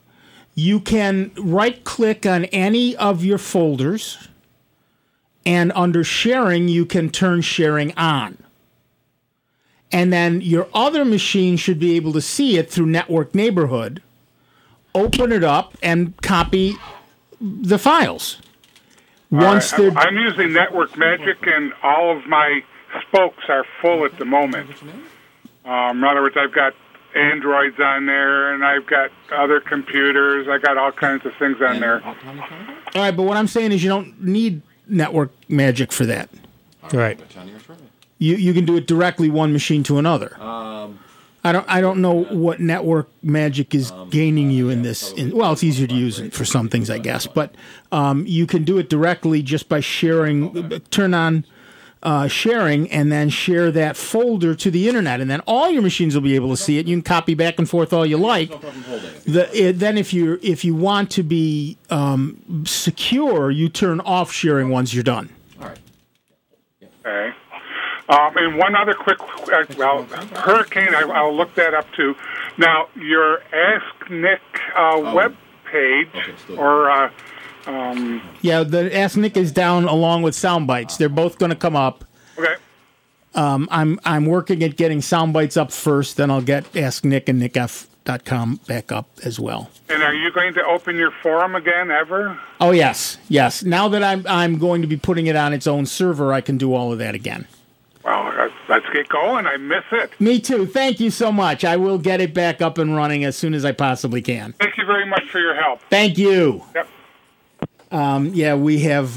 you can right-click on any of your folders, and under sharing, you can turn sharing on. And then your other machine should be able to see it through Network Neighborhood, open it up, and copy the files. Once they're... I'm using Network Magic, and all of my spokes are full at the moment. In other words, I've got Androids on there, and I've got other computers. I got all kinds of things on there. All right, but what I'm saying is you don't need Network Magic for that. Right. You can do it directly one machine to another. I don't know what Network Magic is gaining you in this. Well, it's easier to use for some things, I guess, but you can do it directly just by sharing. Turn on sharing and then share that folder to the internet, and then all your machines will be able to see it. You can copy back and forth all you like. Then if you want to be secure, you turn off sharing once you're done. All right. Okay. And one other quick, Hurricane, I'll look that up too. Now, your Ask Nick web page, or... yeah, the Ask Nick is down along with Soundbites. They're both going to come up. Okay. I'm working at getting Soundbites up first, then I'll get Ask Nick and nickf.com back up as well. And are you going to open your forum again, ever? Oh, yes. Now that I'm going to be putting it on its own server, I can do all of that again. Well, let's get going. I miss it. Me too. Thank you so much. I will get it back up and running as soon as I possibly can. Thank you very much for your help. Thank you. Yep. Yeah, we have.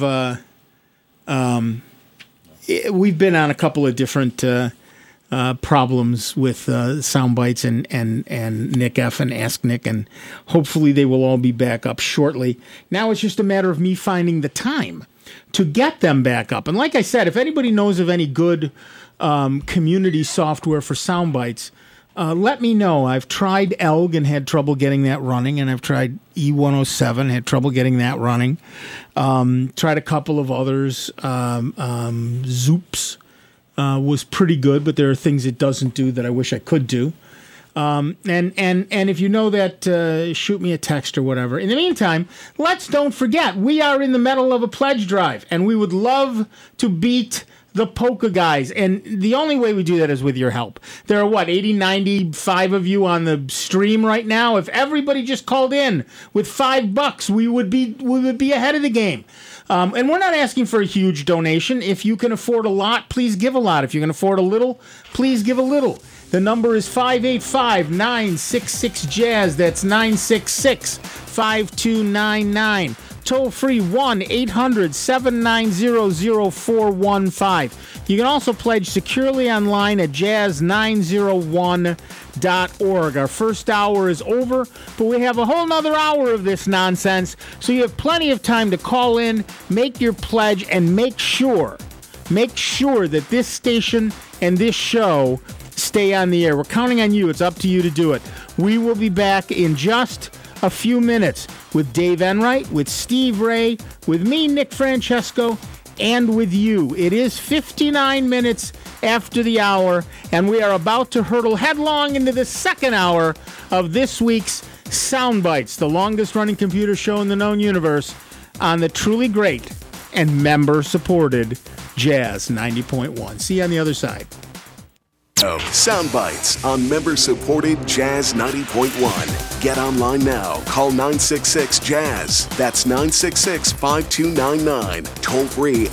We've been on a couple of different problems with Soundbites and Nick F and Ask Nick, and hopefully they will all be back up shortly. Now it's just a matter of me finding the time to get them back up. And like I said, if anybody knows of any good community software for Soundbites, let me know. I've tried ELG and had trouble getting that running, and I've tried E107, had trouble getting that running. Tried a couple of others. Zoops was pretty good, but there are things it doesn't do that I wish I could do. And if you know that, shoot me a text or whatever. In the meantime, don't forget, we are in the middle of a pledge drive, and we would love to beat the Polka guys. And the only way we do that is with your help. There are, 80, 95 of you on the stream right now. If everybody just called in with $5, we would be ahead of the game. And we're not asking for a huge donation. If you can afford a lot, please give a lot. If you can afford a little, please give a little. The number is 585-966-JAZZ. That's 966-5299. Toll free 1-800-790-0415. You can also pledge securely online at jazz901.org. Our first hour is over, but we have a whole nother hour of this nonsense, so you have plenty of time to call in, make your pledge, and make sure that this station and this show stay on the air. We're counting on you. It's up to you to do it. We will be back in just a few minutes with Dave Enright, with Steve Ray, with me, Nick Francesco, and with you. It is 59 minutes after the hour, and we are about to hurtle headlong into the second hour of this week's Soundbites, the longest-running computer show in the known universe, on the truly great and member-supported Jazz 90.1. See you on the other side. Soundbites on member-supported Jazz 90.1. Get online now. Call 966-JAZZ. That's 966-5299. Toll free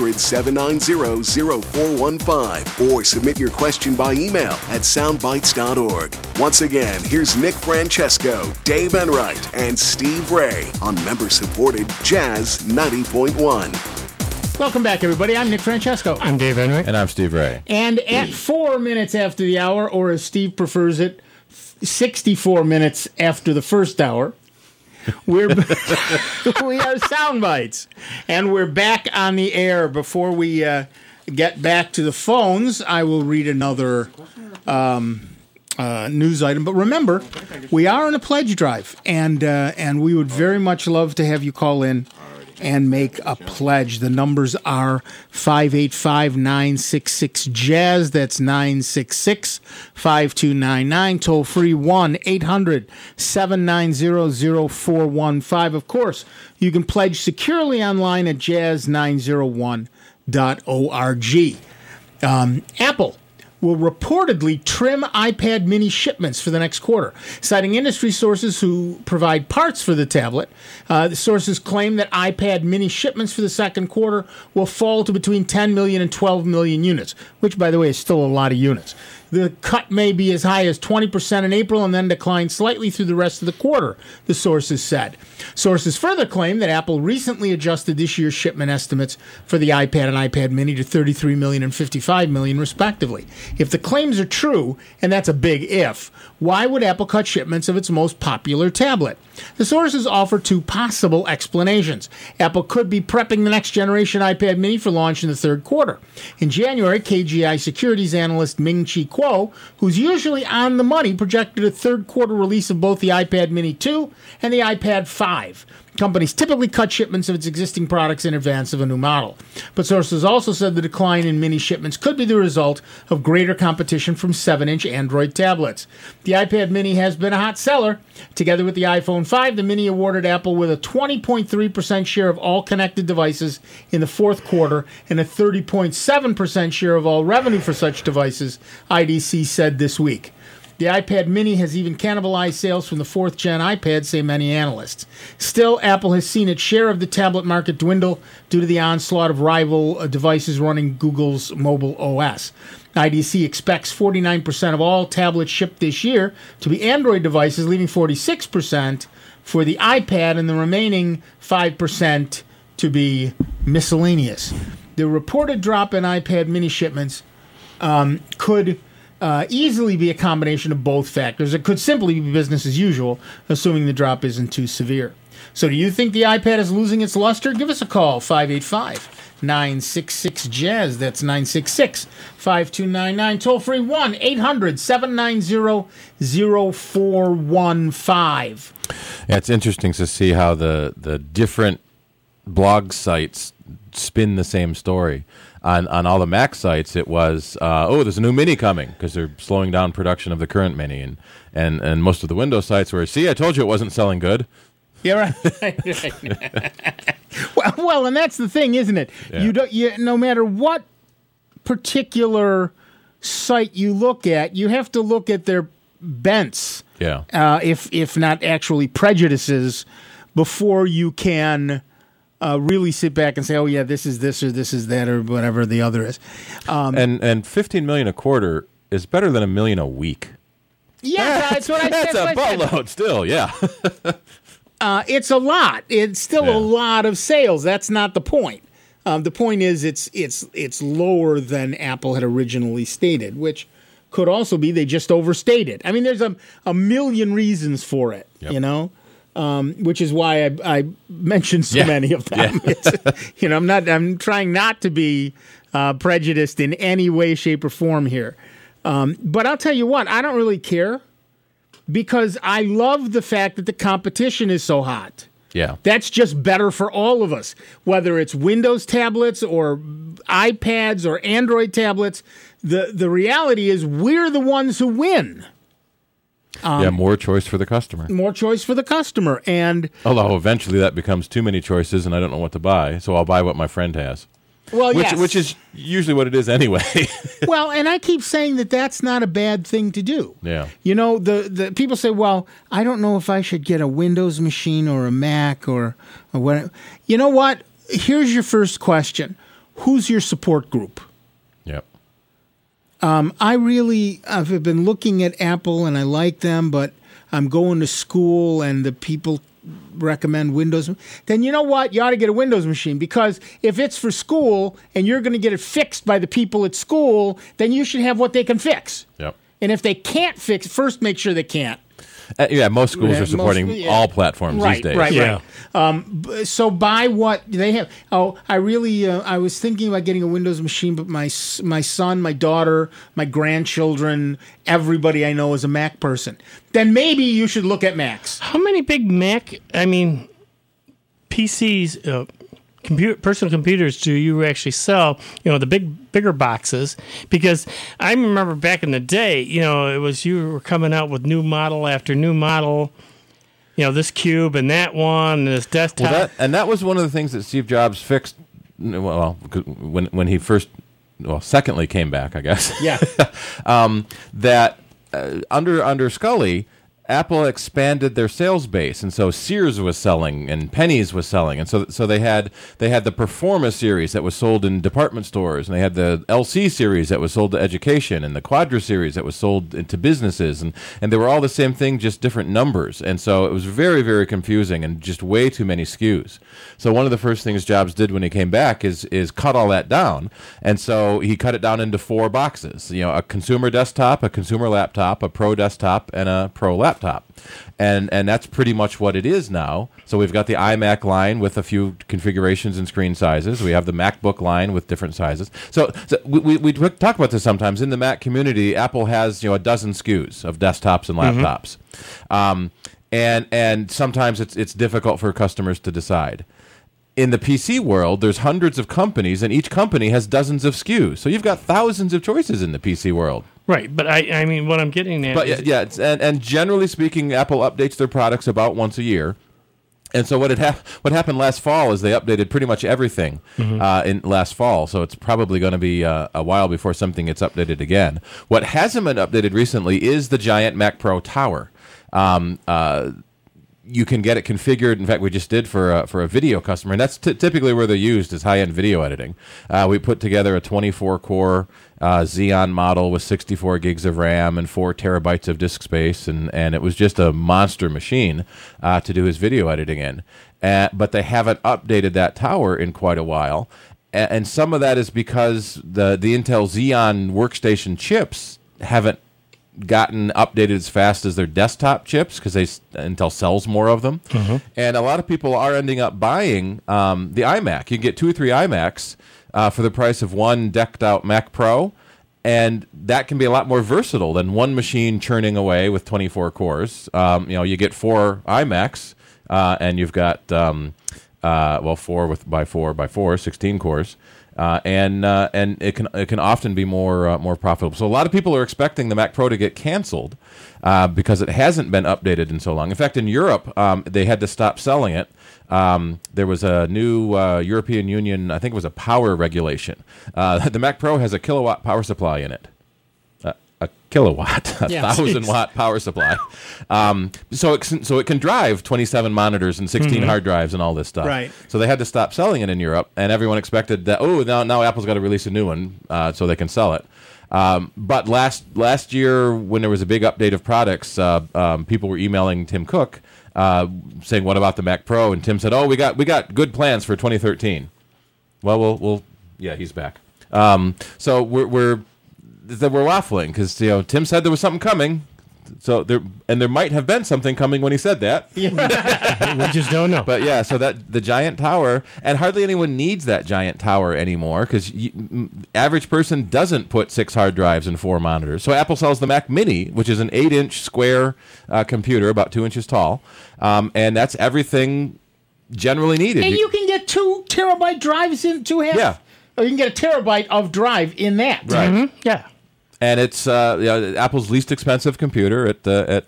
800-790-0415. Or submit your question by email at soundbites.org. Once again, here's Nick Francesco, Dave Enright, and Steve Ray on member-supported Jazz 90.1. Welcome back, everybody. I'm Nick Francesco. I'm Dave Enright. And I'm Steve Ray. And at 4 minutes after the hour, or as Steve prefers it, 64 minutes after the first hour, we are Soundbites. And we're back on the air. Before we get back to the phones, I will read another news item. But remember, we are on a pledge drive, and we would very much love to have you call in and make a pledge. The numbers are 585-966-JAZZ. That's 966-5299. Toll free 1-800-790-0415. Of course, you can pledge securely online at jazz901.org. Apple will reportedly trim iPad mini shipments for the next quarter. Citing industry sources who provide parts for the tablet, the sources claim that iPad mini shipments for the second quarter will fall to between 10 million and 12 million units, which, by the way, is still a lot of units. The cut may be as high as 20% in April and then decline slightly through the rest of the quarter, the sources said. Sources further claim that Apple recently adjusted this year's shipment estimates for the iPad and iPad mini to 33 million and 55 million, respectively. If the claims are true, and that's a big if, why would Apple cut shipments of its most popular tablet? The sources offer two possible explanations. Apple could be prepping the next generation iPad mini for launch in the third quarter. In January, KGI Securities analyst Ming-Chi Kuo, who's usually on the money, projected a third quarter release of both the iPad mini 2 and the iPad 5. Companies typically cut shipments of its existing products in advance of a new model. But sources also said the decline in mini shipments could be the result of greater competition from 7-inch Android tablets. The iPad mini has been a hot seller. Together with the iPhone 5, the mini awarded Apple with a 20.3% share of all connected devices in the fourth quarter and a 30.7% share of all revenue for such devices, IDC said this week. The iPad mini has even cannibalized sales from the fourth-gen iPad, say many analysts. Still, Apple has seen its share of the tablet market dwindle due to the onslaught of rival devices running Google's mobile OS. IDC expects 49% of all tablets shipped this year to be Android devices, leaving 46% for the iPad and the remaining 5% to be miscellaneous. The reported drop in iPad mini shipments could easily be a combination of both factors. It could simply be business as usual, assuming the drop isn't too severe. So do you think the iPad is losing its luster? Give us a call, 585-966-JAZZ. That's 966-5299. Toll free 1-800-790-0415. Yeah, it's interesting to see how the different blog sites spin the same story. On all the Mac sites, it was, there's a new Mini coming because they're slowing down production of the current Mini. And most of the Windows sites were, see, I told you it wasn't selling good. Yeah, right. well, and that's the thing, isn't it? Yeah. No matter what particular site you look at, you have to look at their bents, if not actually prejudices, before you can really sit back and say, oh, yeah, this is this or this is that or whatever the other is. And 15 million a quarter is better than $1 million a week. Yeah, that's what I said. That's a buttload still, yeah. It's a lot. It's still a lot of sales. That's not the point. The point is it's lower than Apple had originally stated, which could also be they just overstated. I mean, there's a million reasons for it, you know? Which is why I mentioned so many of them. Yeah. I'm trying not to be prejudiced in any way, shape, or form here. But I'll tell you what, I don't really care because I love the fact that the competition is so hot. Yeah. That's just better for all of us, whether it's Windows tablets or iPads or Android tablets. The reality is we're the ones who win. More choice for the customer. More choice for the customer. And although eventually that becomes too many choices and I don't know what to buy, so I'll buy what my friend has. Well, which is usually what it is anyway. Well, and I keep saying that that's not a bad thing to do. Yeah. You know, the people say, well, I don't know if I should get a Windows machine or a Mac or whatever. You know what? Here's your first question. Who's your support group? Yep. I've been looking at Apple and I like them, but I'm going to school and the people recommend Windows. Then you know what? You ought to get a Windows machine because if it's for school and you're going to get it fixed by the people at school, then you should have what they can fix. Yep. And if they can't fix, first make sure they can't. Most schools are supporting all platforms these days. Right. So buy what they have. Oh, I was thinking about getting a Windows machine, but my son, my daughter, my grandchildren, everybody I know is a Mac person. Then maybe you should look at Macs. How many big PCs, personal computers do you actually sell? The bigger boxes, because I remember back in the day, it was you were coming out with new model after new model. This cube and that one, and this desktop. Well, that was one of the things that Steve Jobs fixed. Well, when he secondly came back, I guess. Yeah. That under Scully, Apple expanded their sales base, and so Sears was selling and Penny's was selling, and so they had the Performa series that was sold in department stores, and they had the LC series that was sold to education, and the Quadra series that was sold into businesses, and they were all the same thing, just different numbers, and so it was very, very confusing and just way too many SKUs. So one of the first things Jobs did when he came back is cut all that down, and so he cut it down into 4 boxes, a consumer desktop, a consumer laptop, a pro desktop, and a pro laptop. And that's pretty much what it is now. So we've got the iMac line with a few configurations and screen sizes. We have the MacBook line with different sizes. So we talk about this sometimes. In the Mac community, Apple has a dozen SKUs of desktops and laptops. And sometimes it's difficult for customers to decide. In the PC world, there's hundreds of companies, and each company has dozens of SKUs. So you've got thousands of choices in the PC world. Right, but I mean, what I'm getting at is... and generally speaking, Apple updates their products about once a year. And so what happened last fall is they updated pretty much everything in last fall. So it's probably going to be a while before something gets updated again. What hasn't been updated recently is the giant Mac Pro Tower. You can get it configured. In fact, we just did for a video customer, and that's typically where they're used is high-end video editing. We put together a 24-core Xeon model with 64 gigs of RAM and 4 terabytes of disk space, and it was just a monster machine to do his video editing in. But they haven't updated that tower in quite a while, and some of that is because the Intel Xeon workstation chips haven't gotten updated as fast as their desktop chips because Intel sells more of them. And a lot of people are ending up buying the iMac. You can get 2 or 3 iMacs for the price of one decked out Mac Pro, and that can be a lot more versatile than one machine churning away with 24 cores. You get 4 iMacs, and you've got 4 by 4 by 4, 16 cores. And it can often be more profitable. So a lot of people are expecting the Mac Pro to get canceled because it hasn't been updated in so long. In fact, in Europe, they had to stop selling it. There was a new European Union, I think it was a power regulation. The Mac Pro has a kilowatt power supply in it. A kilowatt, 1,000-watt power supply. So it can drive 27 monitors and 16 hard drives and all this stuff. Right. So they had to stop selling it in Europe, and everyone expected that, now Apple's got to release a new one so they can sell it. But last year, when there was a big update of products, people were emailing Tim Cook saying, "What about the Mac Pro?" And Tim said, "Oh, we got good plans for 2013." Well, he's back. So we're waffling because Tim said there was something coming. So there might have been something coming when he said that. We just don't know. But yeah, so that the giant tower, and hardly anyone needs that giant tower anymore because average person doesn't put 6 hard drives and 4 monitors. So Apple sells the Mac Mini, which is an 8-inch square computer, about 2 inches tall, and that's everything generally needed. And you can get 2 terabyte drives in 2.5. Yeah. Or you can get a terabyte of drive in that. Right. Yeah. And it's Apple's least expensive computer at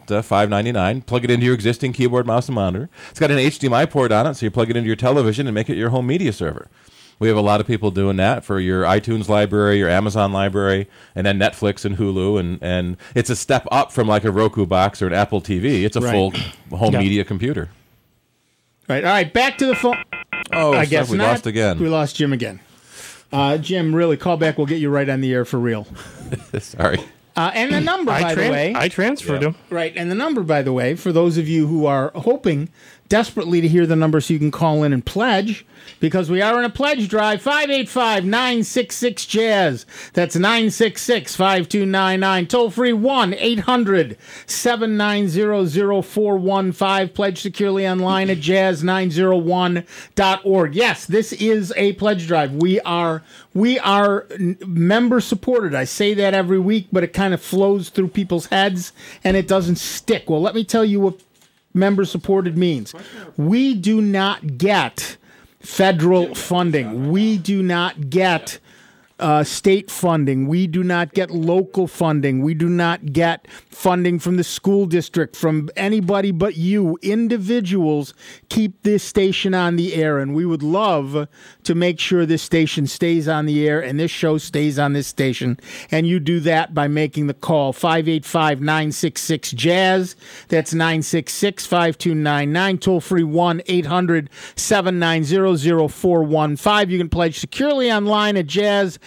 $599. Plug it into your existing keyboard, mouse, and monitor. It's got an HDMI port on it, so you plug it into your television and make it your home media server. We have a lot of people doing that for your iTunes library, your Amazon library, and then Netflix and Hulu. And it's a step up from like a Roku box or an Apple TV. It's a full home media computer. Right. All right. Back to the phone. Oh, I guess we lost again. We lost Jim again. Jim, really, call back. We'll get you right on the air for real. Sorry. And the number, by the way. I transferred him. Right. And the number, by the way, for those of you who are hoping desperately to hear the number so you can call in and pledge, because we are in a pledge drive, 585-966-JAZZ. That's 966-5299. Toll free 1-800-790-0415. Pledge securely online at jazz901.org. Yes, this is a pledge drive. We are member supported. I say that every week, but it kind of flows through people's heads and it doesn't stick. Well, let me tell you what member supported means. We do not get federal funding. We do not get state funding. We do not get local funding. We do not get funding from the school district, from anybody but you. Individuals keep this station on the air, and we would love to make sure this station stays on the air and this show stays on this station. And you do that by making the call, 585-966-JAZZ. That's 966-5299. Toll free 1-800-790-0415. You can pledge securely online at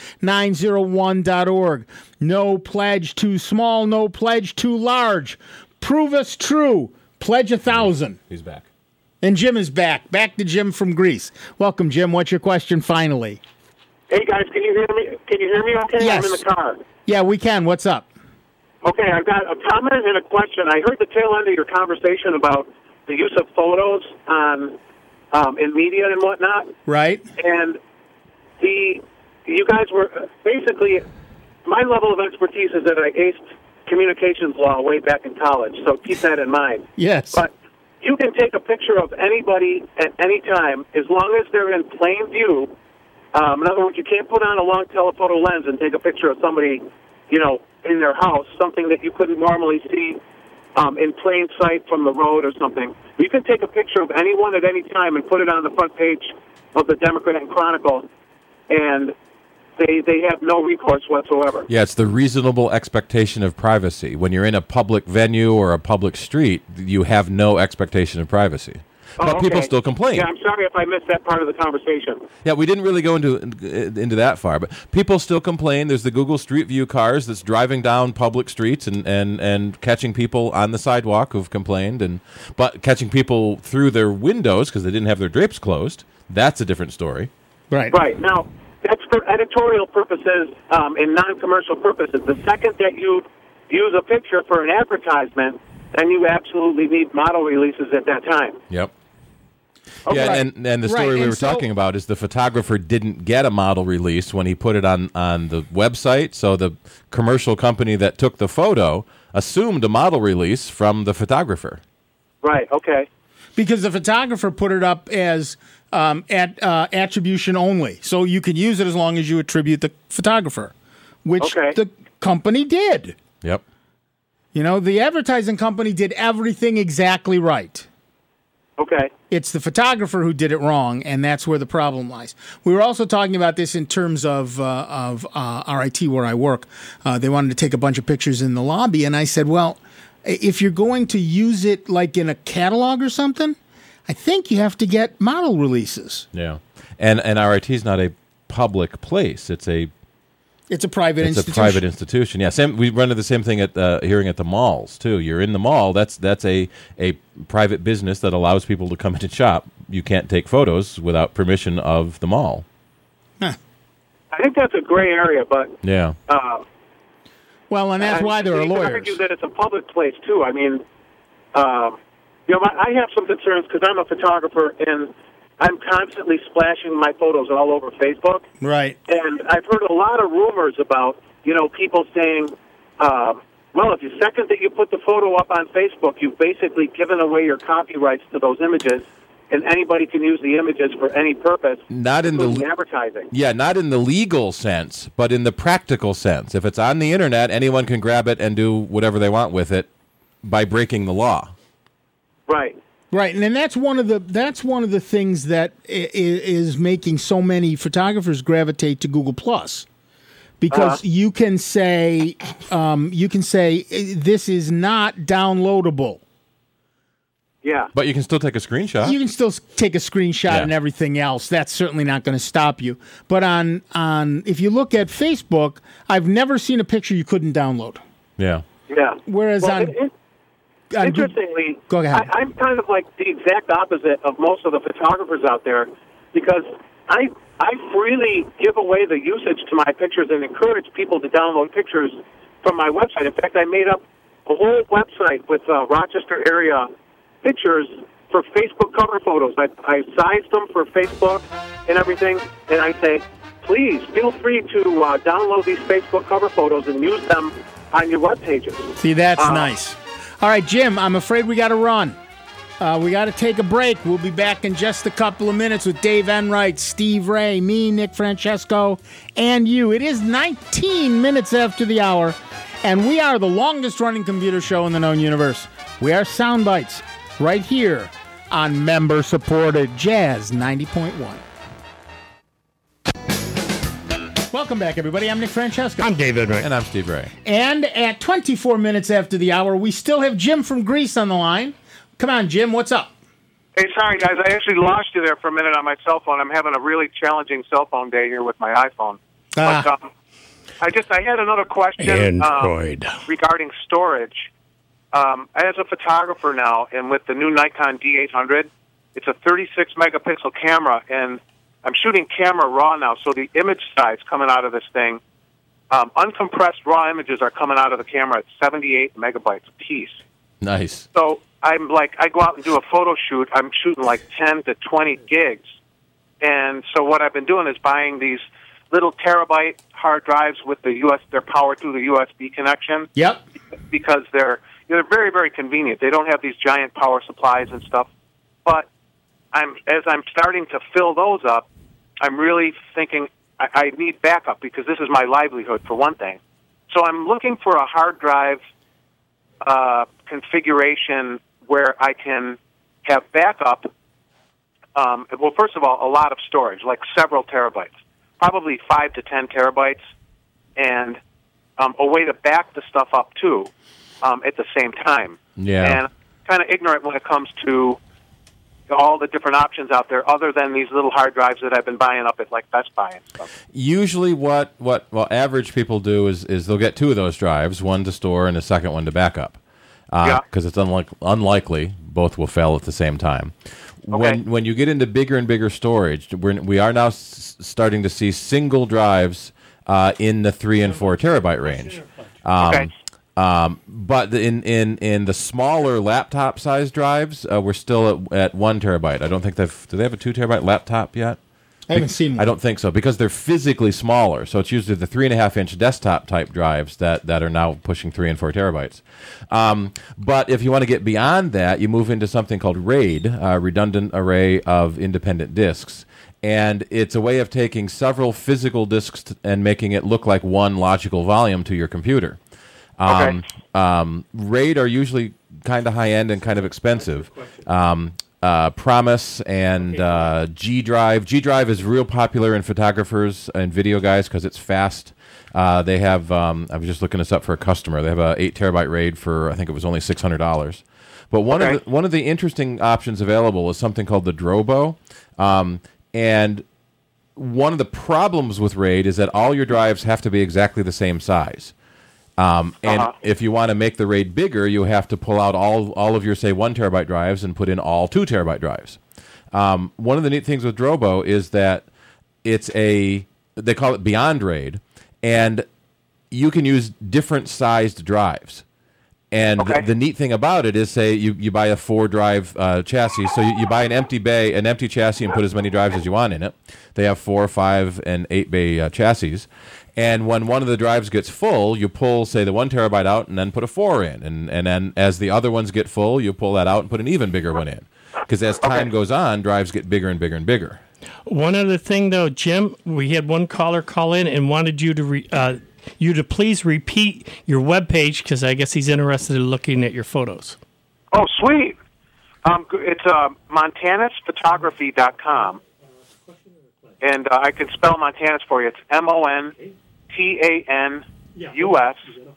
jazz901.org. No pledge too small, no pledge too large. Prove us true. Pledge 1,000. He's back. And Jim is back. Back to Jim from Greece. Welcome, Jim. What's your question finally? Hey, guys, can you hear me? Can you hear me okay? Yes. I'm in the car. Yeah, we can. What's up? Okay, I've got a comment and a question. I heard the tail end of your conversation about the use of photos on in media and whatnot. Right. And you guys were basically, my level of expertise is that I aced communications law way back in college, so keep that in mind. Yes. But you can take a picture of anybody at any time as long as they're in plain view. In other words, you can't put on a long telephoto lens and take a picture of somebody, in their house, something that you couldn't normally see in plain sight from the road or something. You can take a picture of anyone at any time and put it on the front page of the Democrat and Chronicle, and they have no recourse whatsoever. Yeah, it's the reasonable expectation of privacy. When you're in a public venue or a public street, you have no expectation of privacy. But people still complain. Yeah, I'm sorry if I missed that part of the conversation. Yeah, we didn't really go into that far, but people still complain. There's the Google Street View cars that's driving down public streets and catching people on the sidewalk who've complained, but catching people through their windows because they didn't have their drapes closed. That's a different story. Right. Right. Now, that's for editorial purposes and non-commercial purposes. The second that you use a picture for an advertisement, then you absolutely need model releases at that time. Yep. Okay. Yeah, and the story we were talking about is the photographer didn't get a model release when he put it on the website, so the commercial company that took the photo assumed a model release from the photographer. Right, okay. Because the photographer put it up as attribution only, so you can use it as long as you attribute the photographer, which the company did. Yep. The advertising company did everything exactly right. Okay. It's the photographer who did it wrong, and that's where the problem lies. We were also talking about this in terms of RIT, where I work. They wanted to take a bunch of pictures in the lobby, and I said, well, if you're going to use it like in a catalog or something, I think you have to get model releases. Yeah. And RIT is not a public place. It's a private institution. It's a private institution. Yeah, we run into the same thing at hearing at the malls too. You're in the mall. That's a private business that allows people to come in and shop. You can't take photos without permission of the mall. Huh. I think that's a gray area, but yeah. Well, and that's why there are lawyers. I argue that it's a public place too. I mean, I have some concerns because I'm a photographer and I'm constantly splashing my photos all over Facebook. Right. And I've heard a lot of rumors about, people saying, well, if the second that you put the photo up on Facebook, you've basically given away your copyrights to those images, and anybody can use the images for any purpose, including advertising. Yeah, not in the legal sense, but in the practical sense. If it's on the Internet, anyone can grab it and do whatever they want with it by breaking the law. Right. Right, and that's one of the things that is making so many photographers gravitate to Google Plus, because you can say this is not downloadable. Yeah, but you can still take a screenshot. You can still take a screenshot and everything else. That's certainly not going to stop you. But on if you look at Facebook, I've never seen a picture you couldn't download. Yeah. Yeah. Whereas interestingly, go ahead. I'm kind of like the exact opposite of most of the photographers out there, because I freely give away the usage to my pictures and encourage people to download pictures from my website. In fact, I made up a whole website with Rochester area pictures for Facebook cover photos. I sized them for Facebook and everything, and I say, please feel free to download these Facebook cover photos and use them on your web pages. See, that's nice. All right, Jim, I'm afraid we got to run. We got to take a break. We'll be back in just a couple of minutes with Dave Enright, Steve Ray, me, Nick Francesco, and you. It is 19 minutes after the hour, and we are the longest-running computer show in the known universe. We are Soundbites, right here on member-supported Jazz 90.1. Welcome back, everybody. I'm Nick Francesco. I'm Dave Enright. And I'm Steve Ray. And at 24 minutes after the hour, we still have Jim from Greece on the line. Come on, Jim. What's up? Hey, sorry, guys. I actually lost you there for a minute on my cell phone. I'm having a really challenging cell phone day here with my iPhone. But, I had another question regarding storage. As a photographer now, and with the new Nikon D800, it's a 36-megapixel camera, and I'm shooting camera raw now, so the image size coming out of this thing, uncompressed raw images are coming out of the camera at 78 megabytes a piece. Nice. So I'm like, I go out and do a photo shoot. I'm shooting like 10 to 20 gigs. And so what I've been doing is buying these little terabyte hard drives with they're powered through the USB connection. Yep. Because they're very, very convenient. They don't have these giant power supplies and stuff. But as I'm starting to fill those up, I'm really thinking I need backup because this is my livelihood for one thing. So I'm looking for a hard drive configuration where I can have backup. Well, first of all, a lot of storage, like several terabytes, probably 5 to 10 terabytes, and a way to back the stuff up too at the same time. Yeah. And I'm kind of ignorant when it comes to all the different options out there other than these little hard drives that I've been buying up at like Best Buy and stuff. Usually what average people do is they'll get two of those drives, one to store and a second one to back up. Because it's unlikely both will fail at the same time. Okay. When you get into bigger and bigger storage, we are now starting to see single drives in the 3 and 4 terabyte range. Okay. But in the smaller laptop size drives, we're still at 1 terabyte. I don't think do they have a 2 terabyte laptop yet? I haven't seen one. I don't think so because they're physically smaller. So it's usually the 3.5-inch desktop type drives that are now pushing 3 and 4 terabytes. But if you want to get beyond that, you move into something called RAID, redundant array of independent disks. And it's a way of taking several physical disks and making it look like one logical volume to your computer. RAID are usually kind of high-end and kind of expensive. Promise and G Drive. G Drive is real popular in photographers and video guys because it's fast. They have, I was just looking this up for a customer. They have a 8 terabyte RAID for, I think it was only $600. But one of the interesting options available is something called the Drobo. And one of the problems with RAID is that all your drives have to be exactly the same size. And if you want to make the RAID bigger, you have to pull out all of your, say, 1 terabyte drives and put in all 2 terabyte drives. One of the neat things with Drobo is that they call it Beyond RAID, and you can use different sized drives. And the neat thing about it is, say, you buy a 4-drive chassis, so you buy an empty chassis and put as many drives as you want in it. They have 4, 5, and 8 bay chassis. And when one of the drives gets full, you pull, say, the 1 terabyte out and then put a 4 in. And then as the other ones get full, you pull that out and put an even bigger one in. Because as time goes on, drives get bigger and bigger and bigger. One other thing, though, Jim, we had one caller call in and wanted you to please repeat your webpage because I guess he's interested in looking at your photos. Oh, sweet. It's montanusphotography.com. And I can spell Montanus for you. It's MONTANUS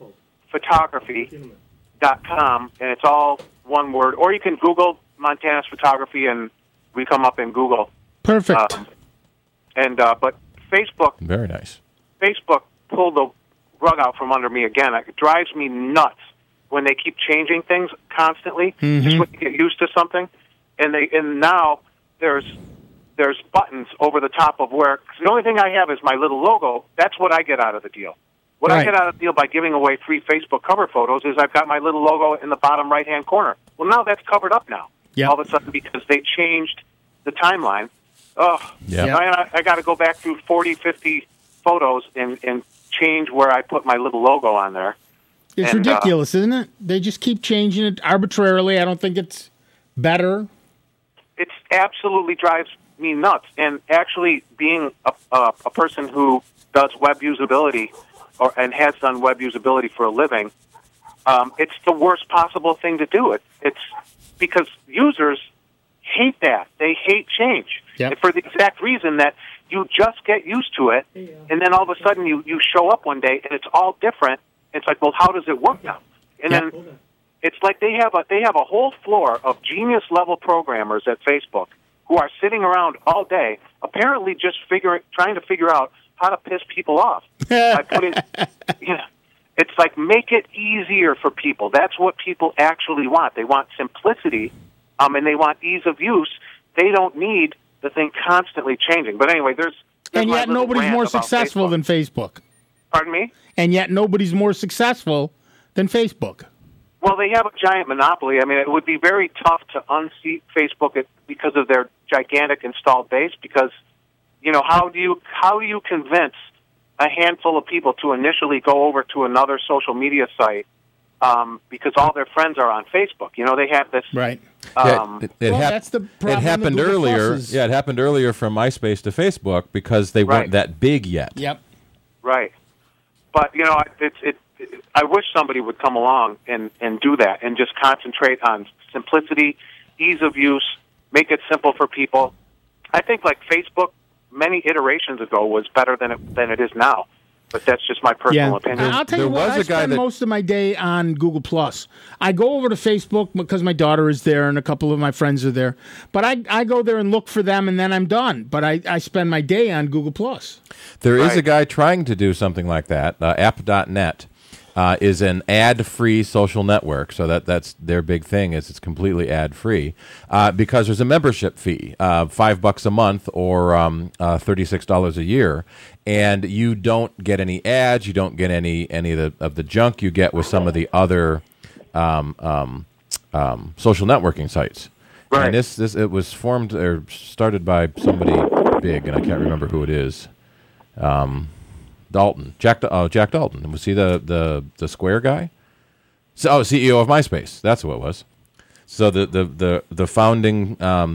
photography.com, and it's all one word. Or you can Google Montanus Photography, and we come up in Google. Perfect. But Facebook... Very nice. Facebook pulled the rug out from under me again. It drives me nuts when they keep changing things constantly, just when you get used to something. And now there's buttons over the top of where, cause the only thing I have is my little logo. That's what I get out of the deal. What I get out of the deal by giving away free Facebook cover photos is I've got my little logo in the bottom right-hand corner. Well, now that's covered up now. Yep. All of a sudden because they changed the timeline. I got to go back through 40, 50 photos and change where I put my little logo on there. It's ridiculous, isn't it? They just keep changing it arbitrarily. I don't think it's better? It absolutely drives me nuts. And actually, being a person who does web usability and has done web usability for a living, it's the worst possible thing to do. It's because users hate that. They hate change. Yep. For the exact reason that you just get used to it, and then all of a sudden you show up one day and it's all different. It's like, well, how does it work now? And then it's like they have a whole floor of genius level programmers at Facebook who are sitting around all day, apparently just trying to figure out how to piss people off. By putting, it's like, make it easier for people. That's what people actually want. They want simplicity, and they want ease of use. They don't need the thing constantly changing. But anyway, there's and yet nobody's more successful than Facebook. Pardon me? And yet nobody's more successful than Facebook. Well, they have a giant monopoly. I mean, it would be very tough to unseat Facebook because of their gigantic installed base. Because, how do you convince a handful of people to initially go over to another social media site because all their friends are on Facebook? They have this right. That's the problem. It happened earlier. Yeah, it happened earlier from MySpace to Facebook because they weren't that big yet. Yep. Right. But I wish somebody would come along and do that and just concentrate on simplicity, ease of use, make it simple for people. I think like Facebook many iterations ago was better than it is now. But that's just my personal opinion. I'll tell you what, I spend most of my day on Google+. I go over to Facebook because my daughter is there and a couple of my friends are there. But I go there and look for them, and then I'm done. But I spend my day on Google+. There is a guy trying to do something like that. App.net is an ad-free social network. So that's their big thing is it's completely ad-free because there's a membership fee, $5 a month or $36 a year. And you don't get any ads. You don't get any of the junk you get with some of the other social networking sites. Right. And it was formed or started by somebody big, and I can't remember who it is. Dalton, Jack Dalton. Was he the Square guy? CEO of MySpace. That's who it was. So the founding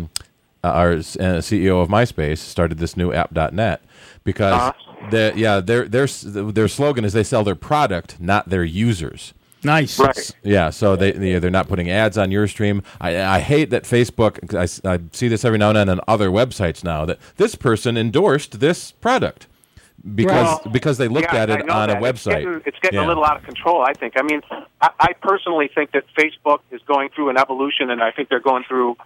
CEO of MySpace started this new app.net. Because their slogan is they sell their product, not their users. Nice. Right. Yeah, so they're not putting ads on your stream. I hate that Facebook, I see this every now and then on other websites now, that this person endorsed this product because they looked at it on a website. It's getting a little out of control, I think. I mean, I personally think that Facebook is going through an evolution, and I think they're going through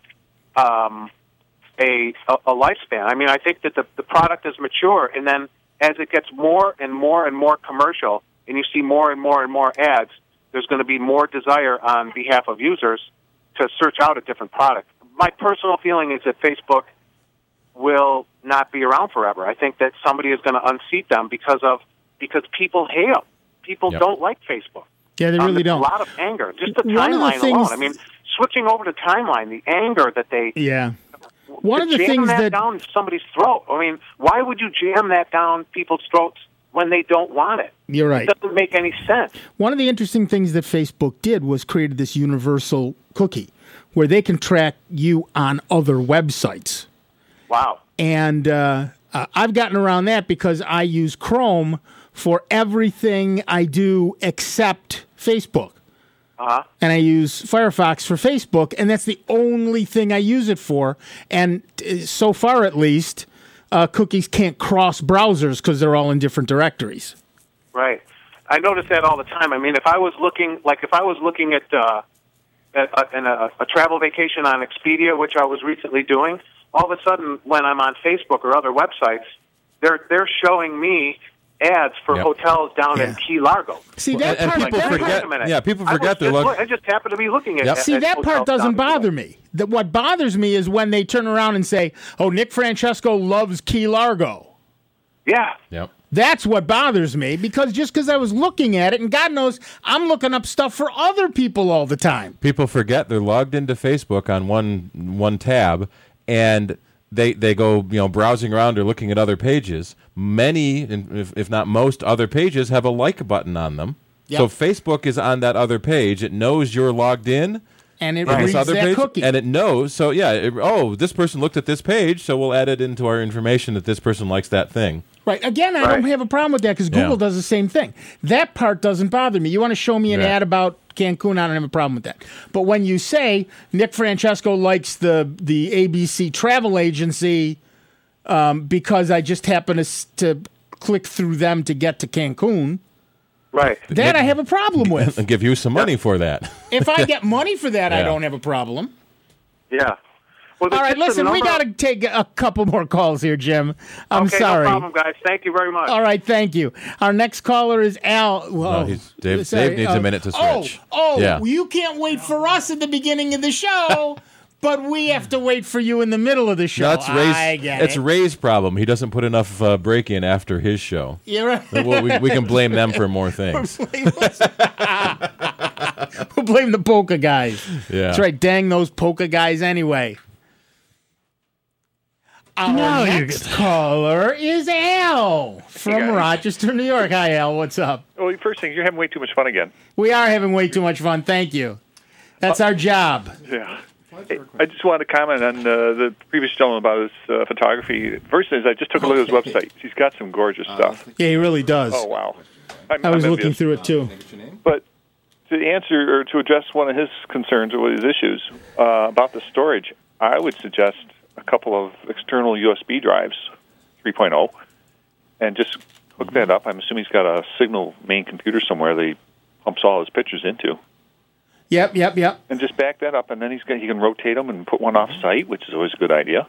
a lifespan. I mean, I think that the product is mature, and then as it gets more and more and more commercial, and you see more and more and more ads, there's going to be more desire on behalf of users to search out a different product. My personal feeling is that Facebook will not be around forever. I think that somebody is going to unseat them because people hate them. People don't like Facebook. Yeah, they really don't. A lot of anger. Just the timeline alone. I mean, switching over to timeline, the anger that they... Yeah. One of the things that down somebody's throat. I mean, why would you jam that down people's throats when they don't want it? You're right. It doesn't make any sense. One of the interesting things that Facebook did was created this universal cookie where they can track you on other websites. Wow. And I've gotten around that because I use Chrome for everything I do except Facebook. Uh-huh. And I use Firefox for Facebook, and that's the only thing I use it for. And so far, at least, cookies can't cross browsers because they're all in different directories. Right. I notice that all the time. I mean, if I was looking at a travel vacation on Expedia, which I was recently doing, all of a sudden, when I'm on Facebook or other websites, they're showing me ads for hotels down in Key Largo. See, that part, people forget. Yeah, people forget their look. I just happen to be looking at. See, that part doesn't bother me. What bothers me is when they turn around and say, "Oh, Nick Francesco loves Key Largo." Yeah. Yep. That's what bothers me because I was looking at it, and God knows I'm looking up stuff for other people all the time. People forget they're logged into Facebook on one tab, and they go browsing around or looking at other pages. Many, if not most, other pages have a like button on them. Yep. So Facebook is on that other page. It knows you're logged in, And it on reads this other that page, cookie. and it knows. So yeah, this person looked at this page, so we'll add it into our information that this person likes that thing. Right. Again, I don't have a problem with that because Google Yeah. does the same thing. That part doesn't bother me. You want to show me an Right. ad about Cancun, I don't have a problem with that. But when you say Nick Francesco likes the ABC travel agency because I just happen to click through them to get to Cancun, Right. that I have a problem with. And give you some money for that. If I get money for that, I Yeah. don't have a problem. Yeah. Well, All right, just the listen, we number- got to take a couple more calls here, Jim. I'm okay, sorry. No problem, guys. Thank you very much. All right, thank you. Our next caller is Al. Whoa. No, Dave Sorry, needs a minute to switch. Yeah. You can't wait for us at the beginning of the show, but we have to wait for you in the middle of the show. That's Ray's. I get It's it. Ray's problem. He doesn't put enough break in after his show. You're right. Well, we can blame them for more things. We'll blame the polka guys. Yeah. That's right. Dang those polka guys anyway. Our No, you're next good. caller is Al from guys. Rochester, New York. Hi, Al. What's up? Well, first thing, you're having way too much fun again. We are having way too much fun. Thank you. That's our job. Yeah. Hey, I just wanted to comment on the previous gentleman about his photography. First is I just took a look at his website. He's got some gorgeous stuff. Yeah, he really does. Oh, wow. I was I'm looking envious. through it too. But to answer or to address one of his concerns or his issues about the storage, I would suggest a couple of external USB drives, 3.0, and just hook that up. I'm assuming he's got a Signal main computer somewhere that he pumps all his pictures into. Yep. And just back that up, and then he can rotate them and put one off site, which is always a good idea.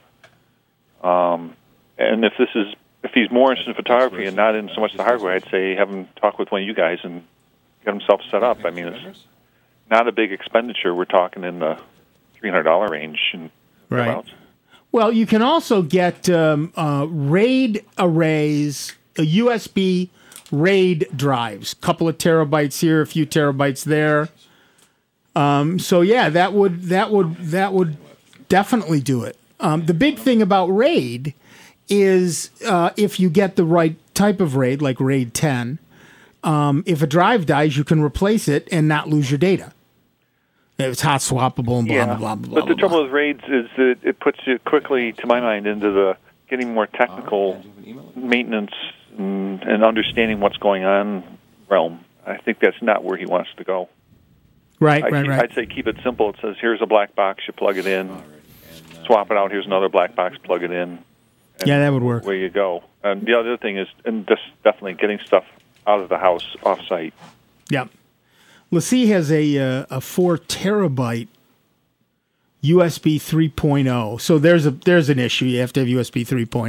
And if he's more interested in photography and not in so much the hardware, I'd say have him talk with one of you guys and get himself set up. I mean, it's not a big expenditure. We're talking in the $300 range and Right. thereabouts. Well, you can also get RAID arrays, USB RAID drives, couple of terabytes here, a few terabytes there. So yeah, that would definitely do it. The big thing about RAID is if you get the right type of RAID, like RAID 10, if a drive dies, you can replace it and not lose your data. It's hot swappable and blah, blah, blah, blah, But the blah, trouble with RAIDs is that it puts you quickly, to my mind, into the getting more technical maintenance and understanding what's going on realm. I think that's not where he wants to go. Right. I'd say keep it simple. It says, here's a black box, you plug it in, swap it out, here's another black box, plug it in. Yeah, that would work. Where you go. And the other thing is, and just definitely getting stuff out of the house off-site. Yep. LaCie has a 4 terabyte USB 3.0. So there's an issue. You have to have USB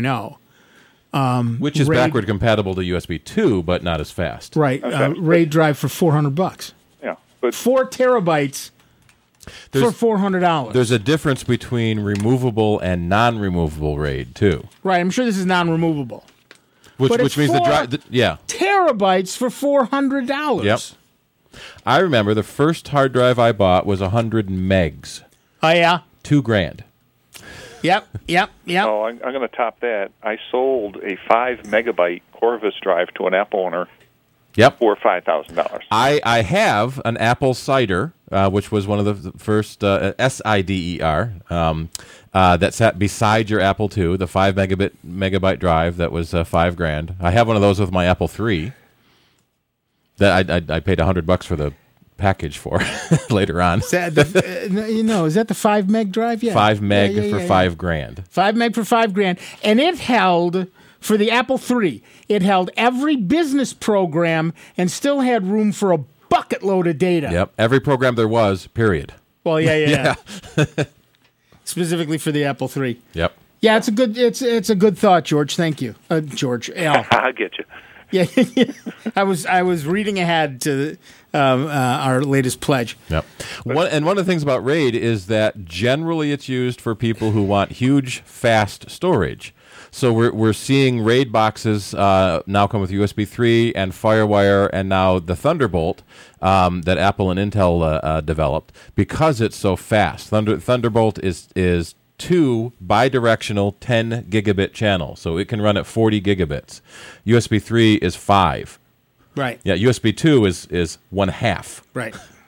3.0. Which is RAID- backward compatible to USB 2, but not as fast. Right. Okay. RAID drive for $400. Yeah. But 4 terabytes There's- for $400. There's a difference between removable and non-removable RAID, too. Right. I'm sure this is non-removable. Which But it's means the four- drive... Yeah. Terabytes for $400. Yep. I remember the first hard drive I bought was 100 megs. Oh, yeah? $2,000. Yep. oh, I'm going to top that. I sold a 5 megabyte Corvus drive to an Apple owner Yep. for $5,000. I have an Apple Cider, which was one of the first SIDER, that sat beside your Apple II, the 5 megabyte drive that was $5,000. I have one of those with my Apple III that I paid $100 for the package for later on. Is that is that the 5 meg drive? Yeah. 5 meg Yeah, for yeah. $5,000. 5 meg for $5,000. And it held, for the Apple III, it held every business program and still had room for a bucket load of data. Yep. Every program there was, period. Well, yeah. Specifically for the Apple III. Yep. Yeah, it's a good thought, George. Thank you, George. Al. I'll get you. Yeah, I was reading ahead to our latest pledge. Yep. One of the things about RAID is that generally it's used for people who want huge, fast storage. So we're seeing RAID boxes now come with USB 3 and FireWire, and now the Thunderbolt that Apple and Intel developed because it's so fast. Thunderbolt is 2 bidirectional 10 gigabit channels, so it can run at 40 gigabits. USB 3 is 5. Right. Yeah, USB 2 is 1/2. Right.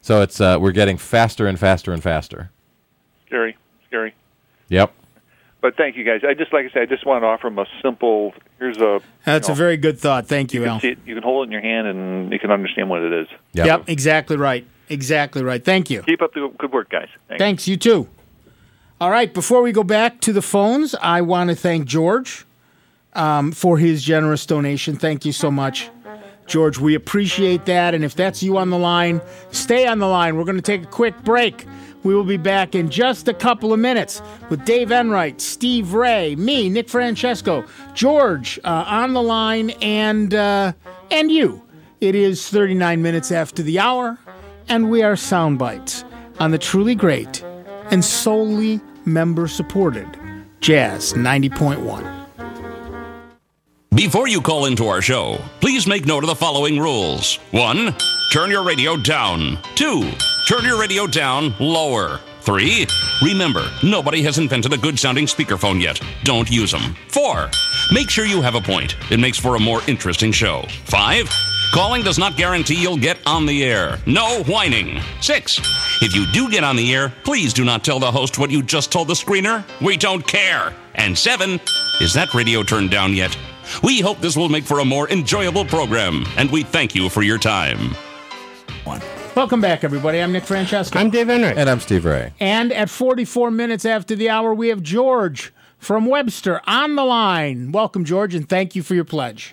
So it's we're getting faster and faster and faster. Scary. Yep. But thank you, guys. I just want to offer them a simple. Here's a. That's a very good thought. Thank you, Al. See it, you can hold it in your hand, and you can understand what it is. Yep. Exactly right. Exactly right. Thank you. Keep up the good work, guys. Thanks. You too. All right. Before we go back to the phones, I want to thank George for his generous donation. Thank you so much, George. We appreciate that. And if that's you on the line, stay on the line. We're going to take a quick break. We will be back in just a couple of minutes with Dave Enright, Steve Ray, me, Nick Francesco, George on the line, and you. It is 39 minutes after the hour, and we are Soundbites on the truly great and solely member-supported Jazz 90.1. Before you call into our show, please make note of the following rules. 1, turn your radio down. 2, turn your radio down lower. 3, remember, nobody has invented a good-sounding speakerphone yet. Don't use them. 4, make sure you have a point. It makes for a more interesting show. 5, calling does not guarantee you'll get on the air. No whining. 6, if you do get on the air, please do not tell the host what you just told the screener. We don't care. And 7, is that radio turned down yet? We hope this will make for a more enjoyable program, and we thank you for your time. Welcome back, everybody. I'm Nick Francesco. I'm Dave Enright. And I'm Steve Ray. And at 44 minutes after the hour, we have George from Webster on the line. Welcome, George, and thank you for your pledge.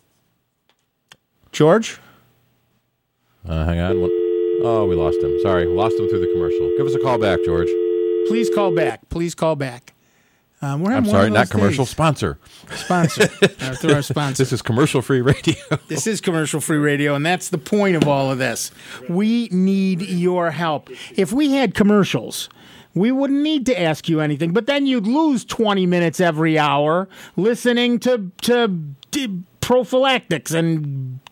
George? Hang on. Oh, we lost him. Sorry, we lost him through the commercial. Give us a call back, George. Please call back. Please call back. I'm sorry, not commercial. Days. Sponsor. Through our sponsor. This is commercial-free radio. This is commercial-free radio, and that's the point of all of this. We need your help. If we had commercials, we wouldn't need to ask you anything, but then you'd lose 20 minutes every hour listening to prophylactics and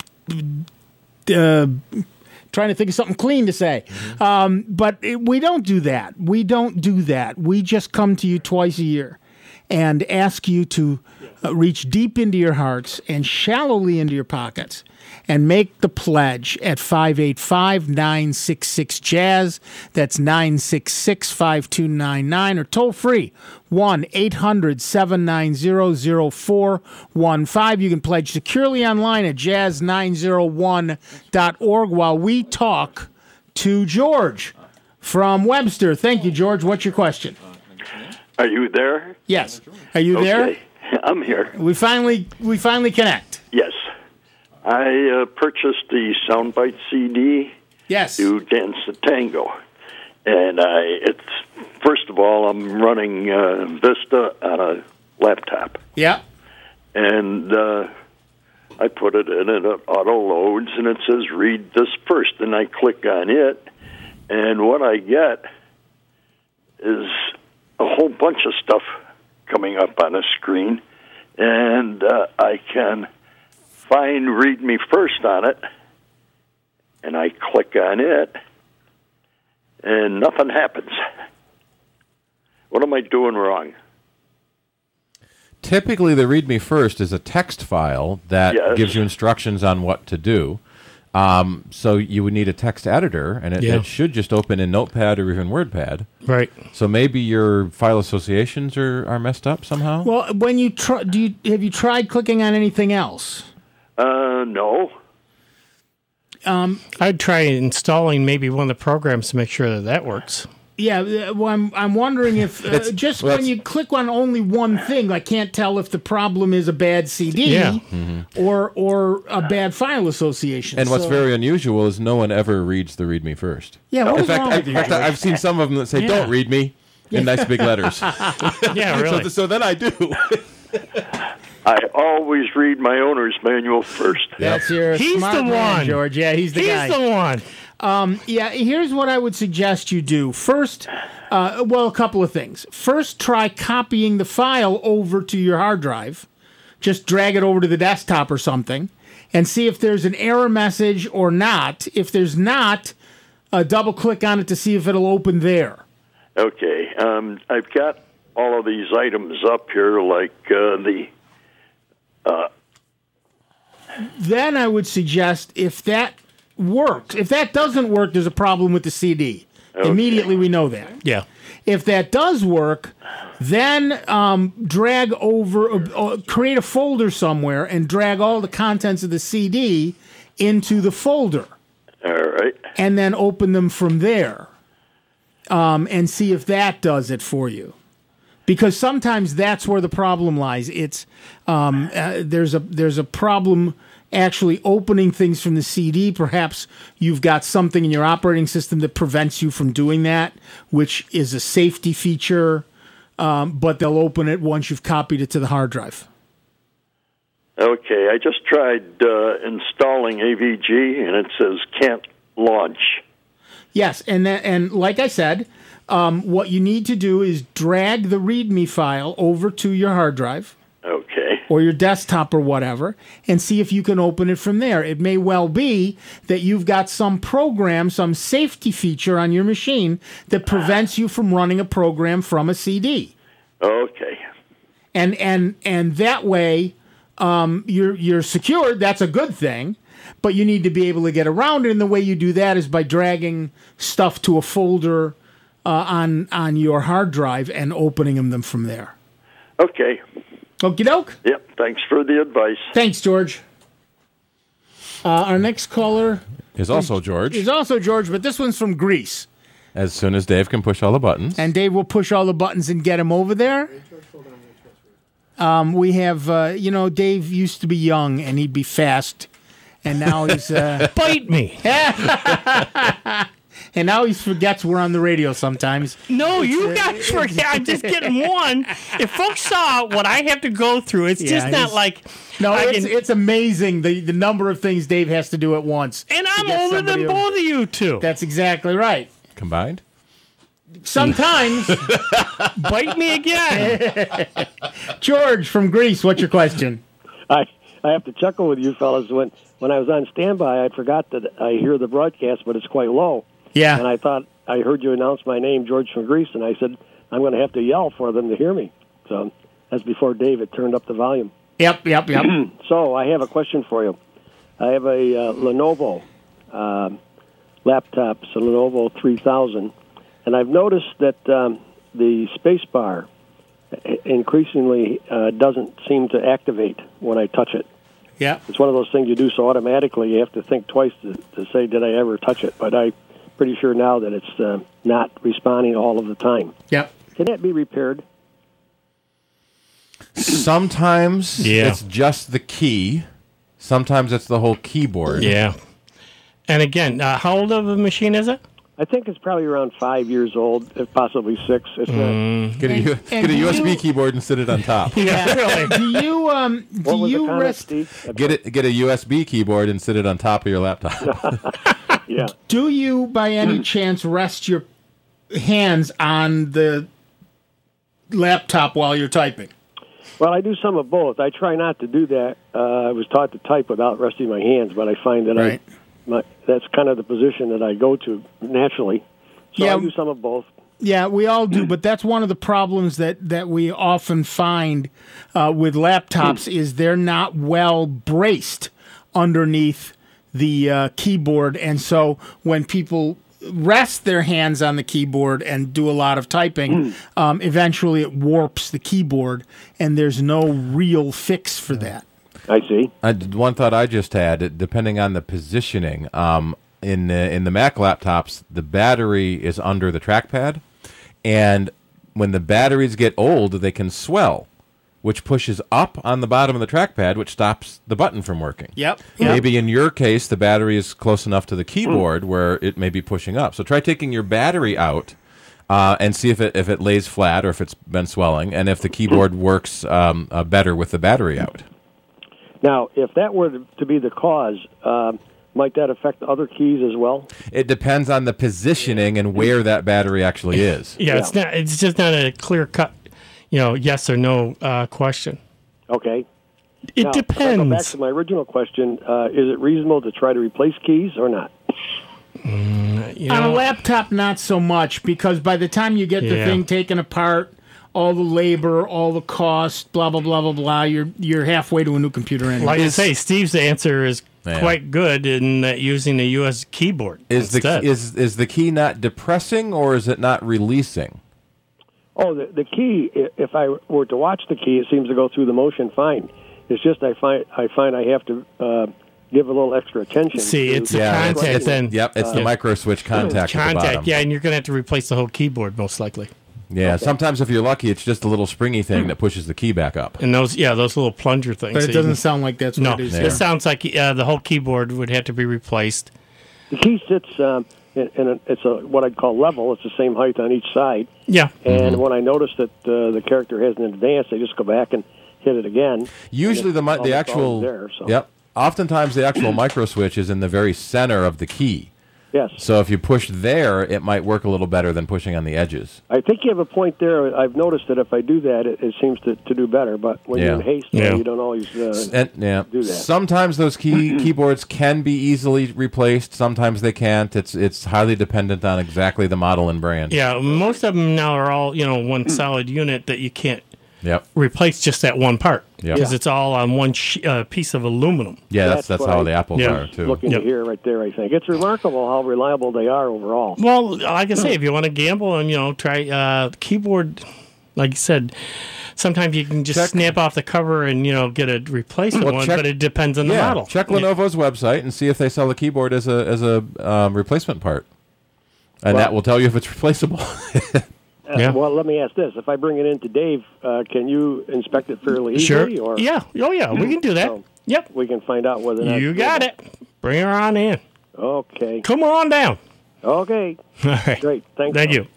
trying to think of something clean to say. But we don't do that. We don't do that. We just come to you twice a year and ask you to reach deep into your hearts and shallowly into your pockets and make the pledge at 585-966-JAZZ. That's 966-5299 or toll free 1-800-790-0415. You can pledge securely online at jazz901.org while we talk to George from Webster. Thank you, George. What's your question? Are you there? Yes. Are you there? I'm here. We finally connect. Yes. I purchased the Soundbite CD. Yes. To Dance the Tango. And first of all, I'm running Vista on a laptop. Yeah. And I put it in, and it auto-loads, and it says, read this first. And I click on it, and what I get is a whole bunch of stuff coming up on a screen, and I can find Read Me First on it, and I click on it, and nothing happens. What am I doing wrong? Typically, the Read Me First is a text file that gives you instructions on what to do. So you would need a text editor, and it should just open in Notepad or even WordPad. Right. So maybe your file associations are messed up somehow? Well, when you have you tried clicking on anything else? No. I'd try installing maybe one of the programs to make sure that works. Yeah, well, I'm wondering if when you click on only one thing, I can't tell if the problem is a bad CD or a bad file association. And what's very unusual is no one ever reads the Read Me First. Yeah, in fact, I've seen some of them that say, don't read me, in nice big letters. Yeah, really. So then I do. I always read my owner's manual first. That's your smart man, George. Yeah, he's the guy. He's the one. Here's what I would suggest you do. First, a couple of things. First, try copying the file over to your hard drive. Just drag it over to the desktop or something and see if there's an error message or not. If there's not, double click on it to see if it'll open there. Okay. I've got all of these items up here, like Then I would suggest if that works, if that doesn't work, there's a problem with the CD. Okay. Immediately we know that. Yeah. If that does work, then drag over, create a folder somewhere and drag all the contents of the CD into the folder. All right. And then open them from there and see if that does it for you. Because sometimes that's where the problem lies. It's there's a problem actually opening things from the CD. Perhaps you've got something in your operating system that prevents you from doing that, which is a safety feature, but they'll open it once you've copied it to the hard drive. Okay, I just tried installing AVG, and it says can't launch. Yes, and like I said, what you need to do is drag the README file over to your hard drive. Okay. Or your desktop or whatever, and see if you can open it from there. It may well be that you've got some program, some safety feature on your machine that prevents you from running a program from a CD. Okay. And that way, you're secured. That's a good thing. But you need to be able to get around it, and the way you do that is by dragging stuff to a folder on your hard drive and opening them from there. Okay. Okie doke. Yep. Thanks for the advice. Thanks, George. Our next caller Is also George. is also George, but this one's from Greece. As soon as Dave can push all the buttons. And Dave will push all the buttons and get him over there. We have, Dave used to be young and he'd be fast. And now he's... Bite me. And now he forgets we're on the radio sometimes. No, you guys forget. I'm just getting one. If folks saw what I have to go through, it's just not like... No, it's amazing the number of things Dave has to do at once. And I'm older than both of you two. That's exactly right. Combined? Sometimes. Bite me again. George from Greece, what's your question? I have to chuckle with you fellas. When I was on standby, I forgot that I hear the broadcast, but it's quite low. Yeah. And I thought I heard you announce my name, George from Greece, and I said, I'm going to have to yell for them to hear me. So that's before David turned up the volume. Yep. So I have a question for you. I have a Lenovo laptop, it's a Lenovo 3000, and I've noticed that the space bar increasingly doesn't seem to activate when I touch it. Yeah. It's one of those things you do so automatically you have to think twice to say, did I ever touch it? But I'm pretty sure now that it's not responding all of the time. Yep. Can that be repaired? Sometimes it's just the key. Sometimes it's the whole keyboard. Yeah. And again, how old of a machine is it? I think it's probably around 5 years old, if possibly 6. It's Get a USB keyboard and sit it on top. Yeah, really. Do you rest? Get a USB keyboard and sit it on top of your laptop. Yeah. Do you, by any chance, rest your hands on the laptop while you're typing? Well, I do some of both. I try not to do that. I was taught to type without resting my hands, but I find that that's kind of the position that I go to naturally. So I do some of both. Yeah, we all do, but that's one of the problems that we often find with laptops is they're not well braced underneath the keyboard, and so when people rest their hands on the keyboard and do a lot of typing, eventually it warps the keyboard, and there's no real fix for that. I see. One thought I just had, depending on the positioning, in the Mac laptops, the battery is under the trackpad, and when the batteries get old, they can swell, which pushes up on the bottom of the trackpad, which stops the button from working. Yep. Maybe in your case, the battery is close enough to the keyboard where it may be pushing up. So try taking your battery out and see if it lays flat or if it's been swelling, and if the keyboard works better with the battery out. Now, if that were to be the cause, might that affect other keys as well? It depends on the positioning and where that battery actually is. Yeah, it's just not a clear cut, yes or no question. Okay. It depends. If I go back to my original question, is it reasonable to try to replace keys or not? On a laptop, not so much, because by the time you get the thing taken apart, all the labor, all the cost, blah blah blah blah blah, you're halfway to a new computer anyway. Like I say, Steve's answer is quite good in using a US keyboard. Is the key not depressing or is it not releasing? Oh, the key. If I were to watch the key, it seems to go through the motion fine. It's just I find I have to give a little extra attention. See, it's the contact then. Yep, it's the micro switch contact. At the bottom. Yeah, and you're going to have to replace the whole keyboard most likely. Yeah, okay. Sometimes if you're lucky, it's just a little springy thing that pushes the key back up. And those little plunger things. But it doesn't sound like that's what it is. It sounds like the whole keyboard would have to be replaced. The key sits it's what I'd call level. It's the same height on each side. Yeah. And when I notice that the character hasn't advanced, I just go back and hit it again. Usually the actual there, so. Yep. Oftentimes the actual micro switch is in the very center of the key. Yes. So if you push there, it might work a little better than pushing on the edges. I think you have a point there. I've noticed that if I do that, it seems to do better. But when you're in haste, you don't always do that. Sometimes those keyboards can be easily replaced. Sometimes they can't. It's highly dependent on exactly the model and brand. Yeah, most of them now are all one solid unit that you can't replace just that one part because it's all on one piece of aluminum. Yeah, that's how the Apples are too. Looking to hear right there, I think it's remarkable how reliable they are overall. Well, like I say, if you want to gamble and try keyboard, like you said, sometimes you can just snap off the cover and get a replacement one, but it depends on the model. Check Lenovo's website and see if they sell the keyboard as a replacement part, and that will tell you if it's replaceable. Well, let me ask this: if I bring it in to Dave, can you inspect it fairly easily? Sure. Or? Yeah. Oh, yeah. We can do that. So yep. We can find out whether or not you got it. Bring her on in. Okay. Come on down. Okay. All right. Great. Thank you.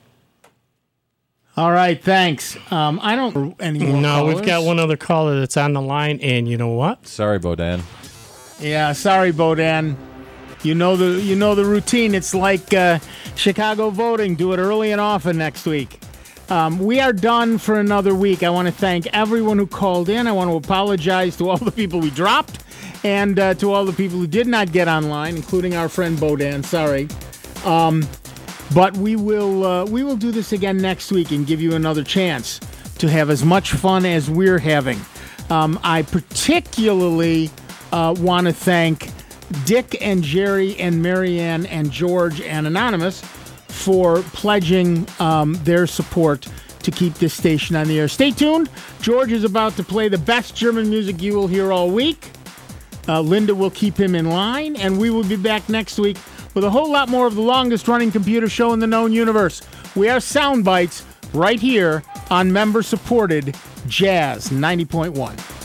All right. Thanks. I don't any more. No, callers. We've got one other caller that's on the line, and you know what? Sorry, Bodan. Yeah. Sorry, Bodan. You know the routine. It's like Chicago voting. Do it early and often next week. We are done for another week. I want to thank everyone who called in. I want to apologize to all the people we dropped and to all the people who did not get online, including our friend Bodan. Sorry. But we will do this again next week and give you another chance to have as much fun as we're having. I particularly want to thank Dick and Jerry and Marianne and George and Anonymous for pledging their support to keep this station on the air. Stay tuned. George is about to play the best German music you will hear all week. Linda will keep him in line, and we will be back next week with a whole lot more of the longest-running computer show in the known universe. We are Soundbites right here on member-supported Jazz 90.1.